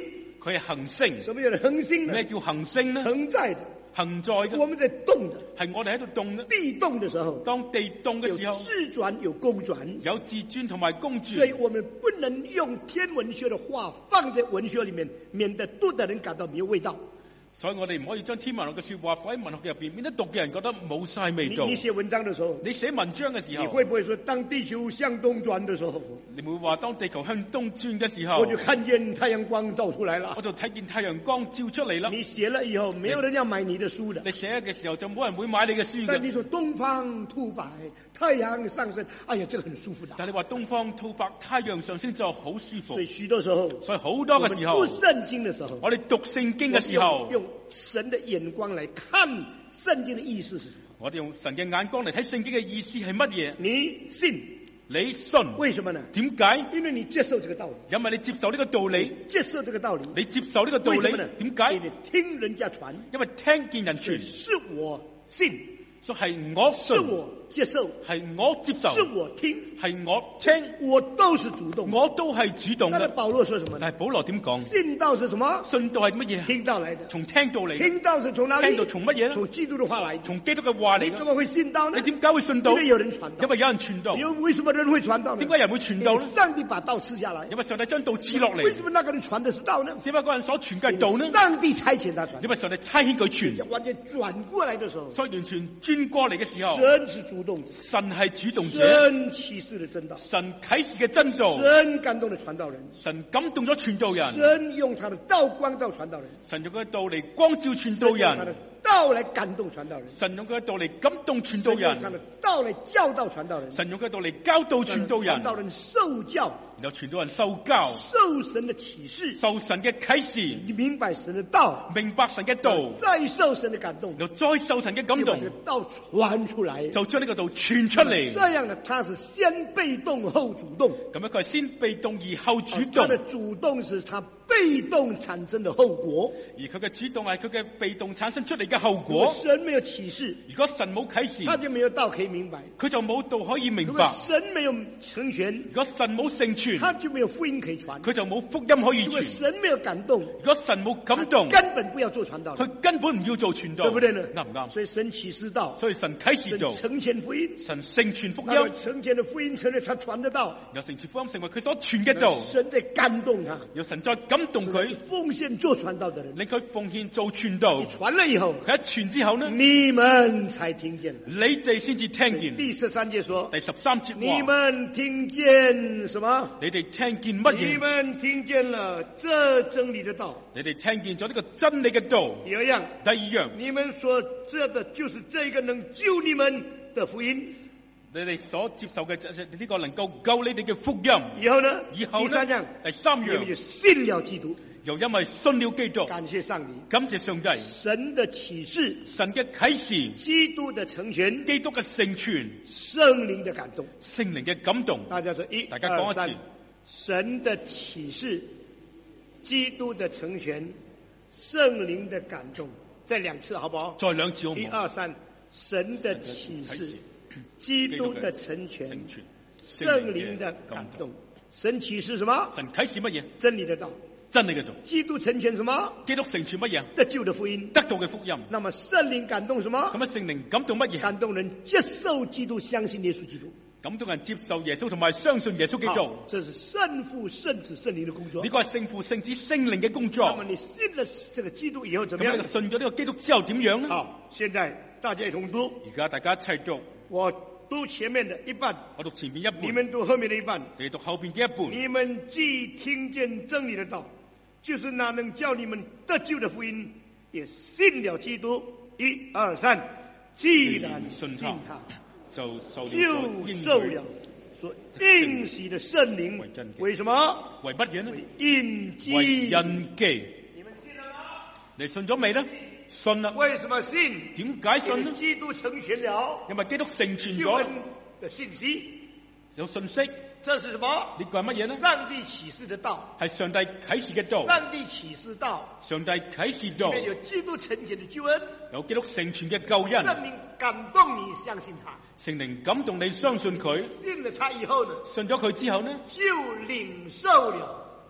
Speaker 2: 佢係行星。
Speaker 1: 什麼叫恒星呢？
Speaker 2: 咩叫行星呢？
Speaker 1: 恒在的，
Speaker 2: 行在嘅，
Speaker 1: 我們在動的。
Speaker 2: 係我哋喺度動嘅。
Speaker 1: 地動的時候，
Speaker 2: 當地動嘅時
Speaker 1: 有
Speaker 2: 候，
Speaker 1: 自轉有公轉，
Speaker 2: 有自轉同埋公
Speaker 1: 所以
Speaker 2: 轉。
Speaker 1: 我們不能用天文學的話放在文學裏面，免得讀的人感到沒有味道。
Speaker 2: 所以我哋唔可以將天文學嘅說話放喺文學入邊，免得讀嘅人覺得冇晒味道。
Speaker 1: 你你寫文章的時候，
Speaker 2: 你寫文章嘅時
Speaker 1: 你
Speaker 2: 候，
Speaker 1: 會不會說當地球向東轉的時候，
Speaker 2: 你會話當地球向東轉嘅時候，
Speaker 1: 我就看見太陽光照出來了
Speaker 2: 我？就睇見太陽光照出嚟啦。
Speaker 1: 你寫了以後，沒有人要買你的書的。
Speaker 2: 你寫嘅時候就冇人會買你嘅書嘅。
Speaker 1: 但你說東方突白，太陽上升，哎呀，這個很舒服的。
Speaker 2: 但你話東方吐白，太陽上升就好舒服
Speaker 1: 所以。許多時候，
Speaker 2: 所以好多嘅時候，
Speaker 1: 我們讀聖經的時候，
Speaker 2: 我哋讀聖經嘅時候，
Speaker 1: 用用神的眼光來看聖經的意思是什麼？
Speaker 2: 我哋用神嘅眼光嚟睇聖經嘅意思係乜嘢？
Speaker 1: 你信？
Speaker 2: 你信？
Speaker 1: 為什麼呢？
Speaker 2: 點解？
Speaker 1: 因為你接受這個道理，
Speaker 2: 因為你接受呢個道理，
Speaker 1: 接受這個道理，
Speaker 2: 你接受呢個道理
Speaker 1: 為什麼呢？
Speaker 2: 點解？
Speaker 1: 因為聽人家傳，
Speaker 2: 因為聽見人傳，
Speaker 1: 是我信，
Speaker 2: 所以係我
Speaker 1: 是
Speaker 2: 信，
Speaker 1: 我接受，
Speaker 2: 係我接受，
Speaker 1: 是我聽，
Speaker 2: 係我聽，
Speaker 1: 我都是主動。
Speaker 2: 我都係主動嘅。
Speaker 1: 但是保羅說什麼呢？
Speaker 2: 但係保羅點講？
Speaker 1: 信道是什麼？
Speaker 2: 信道係乜嘢？
Speaker 1: 聽道來的。
Speaker 2: 從聽到嚟，
Speaker 1: 聽道是從哪裏？
Speaker 2: 聽到從乜嘢咧？
Speaker 1: 從基督的話來的。
Speaker 2: 從基督嘅話嚟嘅。
Speaker 1: 你怎麼會信道呢？
Speaker 2: 你點解會信道？
Speaker 1: 因為有人傳道。
Speaker 2: 因為有人傳道。
Speaker 1: 有為什麼人會傳道呢？
Speaker 2: 點解人會傳道呢？
Speaker 1: 上帝把道賜下來。
Speaker 2: 因為上帝將道賜落嚟。
Speaker 1: 為什麼那個人傳的是道呢？
Speaker 2: 點解嗰個人所傳嘅係道呢？
Speaker 1: 上帝差遣他傳。
Speaker 2: 因為上帝差遣佢傳。
Speaker 1: 完全轉過來的時候，
Speaker 2: 所以完全轉過嚟嘅時候，
Speaker 1: 神是主動的，
Speaker 2: 神係主動者，
Speaker 1: 神啟示的真道，
Speaker 2: 神啟示嘅真道，
Speaker 1: 神感動的傳道人，
Speaker 2: 神感動咗傳道人，
Speaker 1: 神用他的道光照傳道人，
Speaker 2: 神用佢嘅道嚟光照傳道
Speaker 1: 神用他的
Speaker 2: 人，
Speaker 1: 道來感動傳道人，
Speaker 2: 神用佢嘅道嚟感動傳道
Speaker 1: 神用他的
Speaker 2: 人，
Speaker 1: 道來教導傳道人，
Speaker 2: 神用佢嘅道嚟教導傳道人，
Speaker 1: 傳道人受教，
Speaker 2: 然後傳道人受教，
Speaker 1: 受神的啟示，
Speaker 2: 受神嘅啟示，
Speaker 1: 你明白神的道，
Speaker 2: 明白神嘅道，
Speaker 1: 再受神的感動，
Speaker 2: 然後再受神嘅感動
Speaker 1: 就把這，個道傳出來，
Speaker 2: 就將呢個道傳出嚟。
Speaker 1: 這樣呢，他是先被動後主動，
Speaker 2: 咁樣佢係先被動而後主動，
Speaker 1: 他的主動是他被動產生的後果，
Speaker 2: 而佢嘅主動係佢嘅被動產生出嚟嘅後
Speaker 1: 如果
Speaker 2: 果。
Speaker 1: 神沒有啟示，
Speaker 2: 如果神冇啟示，
Speaker 1: 他就沒有道可以明白；
Speaker 2: 佢就冇道可以明
Speaker 1: 如果
Speaker 2: 白；
Speaker 1: 神沒有成全，
Speaker 2: 如果神冇成全，
Speaker 1: 他就沒有福音可以傳；
Speaker 2: 佢就冇福音可以
Speaker 1: 如果
Speaker 2: 傳；
Speaker 1: 神沒有感動，
Speaker 2: 如果神冇感動，
Speaker 1: 他根本不要做傳道
Speaker 2: 佢
Speaker 1: 人，
Speaker 2: 根本唔要做傳道，
Speaker 1: 對不對呢？
Speaker 2: 啱唔啱？
Speaker 1: 所以神啟示道，
Speaker 2: 所以神啟示道，
Speaker 1: 神成全福音，
Speaker 2: 神成全福音，
Speaker 1: 那麼成全的福音成了他傳的道，
Speaker 2: 由成全福音成為佢所傳嘅道，
Speaker 1: 神在感動他，
Speaker 2: 由神再感動佢，
Speaker 1: 奉獻做傳道的人，
Speaker 2: 令佢奉獻做傳道
Speaker 1: 你。傳了以後，
Speaker 2: 佢一傳之後呢，
Speaker 1: 你們才聽見了。
Speaker 2: 你哋先至聽見。
Speaker 1: 第十三節說，
Speaker 2: 第十三節
Speaker 1: 你
Speaker 2: 話，
Speaker 1: 們聽見什麼？
Speaker 2: 你哋聽見乜
Speaker 1: 你
Speaker 2: 嘢？
Speaker 1: 們聽見了這真理的道。
Speaker 2: 你哋聽見咗呢個真理嘅道。
Speaker 1: 第二樣，
Speaker 2: 第二樣，
Speaker 1: 你們所知的就是這個能救你們的福音。
Speaker 2: 你哋所接受嘅就係呢個能夠救你哋嘅福音。
Speaker 1: 以後呢？
Speaker 2: 以後呢
Speaker 1: 第三樣，
Speaker 2: 第三
Speaker 1: 你們就
Speaker 2: 樣，
Speaker 1: 信了基督。
Speaker 2: 又因為信了基督，
Speaker 1: 感謝上帝，
Speaker 2: 感謝上帝，
Speaker 1: 神的啟示，
Speaker 2: 神嘅啟示，
Speaker 1: 基督的成全，
Speaker 2: 基督嘅成全，
Speaker 1: 聖靈的感動。
Speaker 2: 聖靈嘅感動。
Speaker 1: 大家說一，
Speaker 2: 大家講一次
Speaker 1: 二三，神的啟示，基督的成全，聖靈的感動。再兩次好不好？
Speaker 2: 再兩次好唔好？
Speaker 1: 一二三，神的啟示，基督的成全，
Speaker 2: 成全，
Speaker 1: 聖靈的感動。神啟示什麼？
Speaker 2: 神啟示乜嘢？
Speaker 1: 真理的道。
Speaker 2: 真理嘅道。
Speaker 1: 基督成全什麼？
Speaker 2: 基督成全乜嘢？
Speaker 1: 得救的福音。
Speaker 2: 得到嘅福音。
Speaker 1: 那麼聖靈感動什麼？
Speaker 2: 咁啊，聖靈感動乜嘢？
Speaker 1: 感動人接受基督，相信耶穌基督。
Speaker 2: 感動人接受耶穌同埋相信耶穌基督。
Speaker 1: 好，這是聖父、聖子、聖靈的工作。
Speaker 2: 呢個係聖父、聖子、聖靈嘅工作。
Speaker 1: 那麼你信了這個基督以後，怎麼樣？
Speaker 2: 咁你信咗呢個基督之後點樣呢？
Speaker 1: 好，現在大家一同讀。
Speaker 2: 而家大家一齊讀。
Speaker 1: 我讀前面的一半，
Speaker 2: 我讀前面一半，
Speaker 1: 你們讀後面的一半。
Speaker 2: 你讀後邊嘅一半。
Speaker 1: 你們既聽見真理的道，就是那能叫你們得救的福音，也信了基督。一二三，既然信他，
Speaker 2: 就受了
Speaker 1: 就受了所應許的聖靈。為什麼？
Speaker 2: 為乜嘢呢？
Speaker 1: 為印記。
Speaker 2: 為印記。
Speaker 1: 你們信了嗎？
Speaker 2: 你信咗未呢？信啦。
Speaker 1: 為什麼信？
Speaker 2: 點解信呢？
Speaker 1: 基督成全了，
Speaker 2: 因為基督成全
Speaker 1: 救
Speaker 2: 咗
Speaker 1: 恩的信息。
Speaker 2: 有信息。
Speaker 1: 這是什麼？
Speaker 2: 呢個係乜嘢呢？
Speaker 1: 上帝啟示的道，
Speaker 2: 係上帝啟示嘅道。
Speaker 1: 上帝啟示道，
Speaker 2: 上帝啟示道，
Speaker 1: 裏面有基督成全的救恩，
Speaker 2: 有基督成全嘅救恩。
Speaker 1: 聖靈感動你相信他，
Speaker 2: 聖靈感動你相信佢。
Speaker 1: 信了他以後呢？
Speaker 2: 信咗佢之後呢？
Speaker 1: 就領受了。好，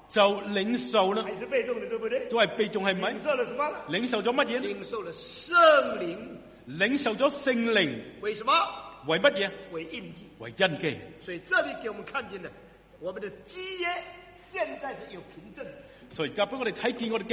Speaker 2: 就領受啦，
Speaker 1: 还是被动的，對不對？
Speaker 2: 都係被動係咪
Speaker 1: 領？受了什麼？
Speaker 2: 領受咗乜嘢？
Speaker 1: 領受了聖靈。
Speaker 2: 領受咗聖靈，
Speaker 1: 為什麼？
Speaker 2: 為乜嘢？
Speaker 1: 為印記。
Speaker 2: 為印記。
Speaker 1: 所以這裏給我們看見了，我們的基業現在是有憑證的。
Speaker 2: 所以而家俾我哋睇見我哋嘅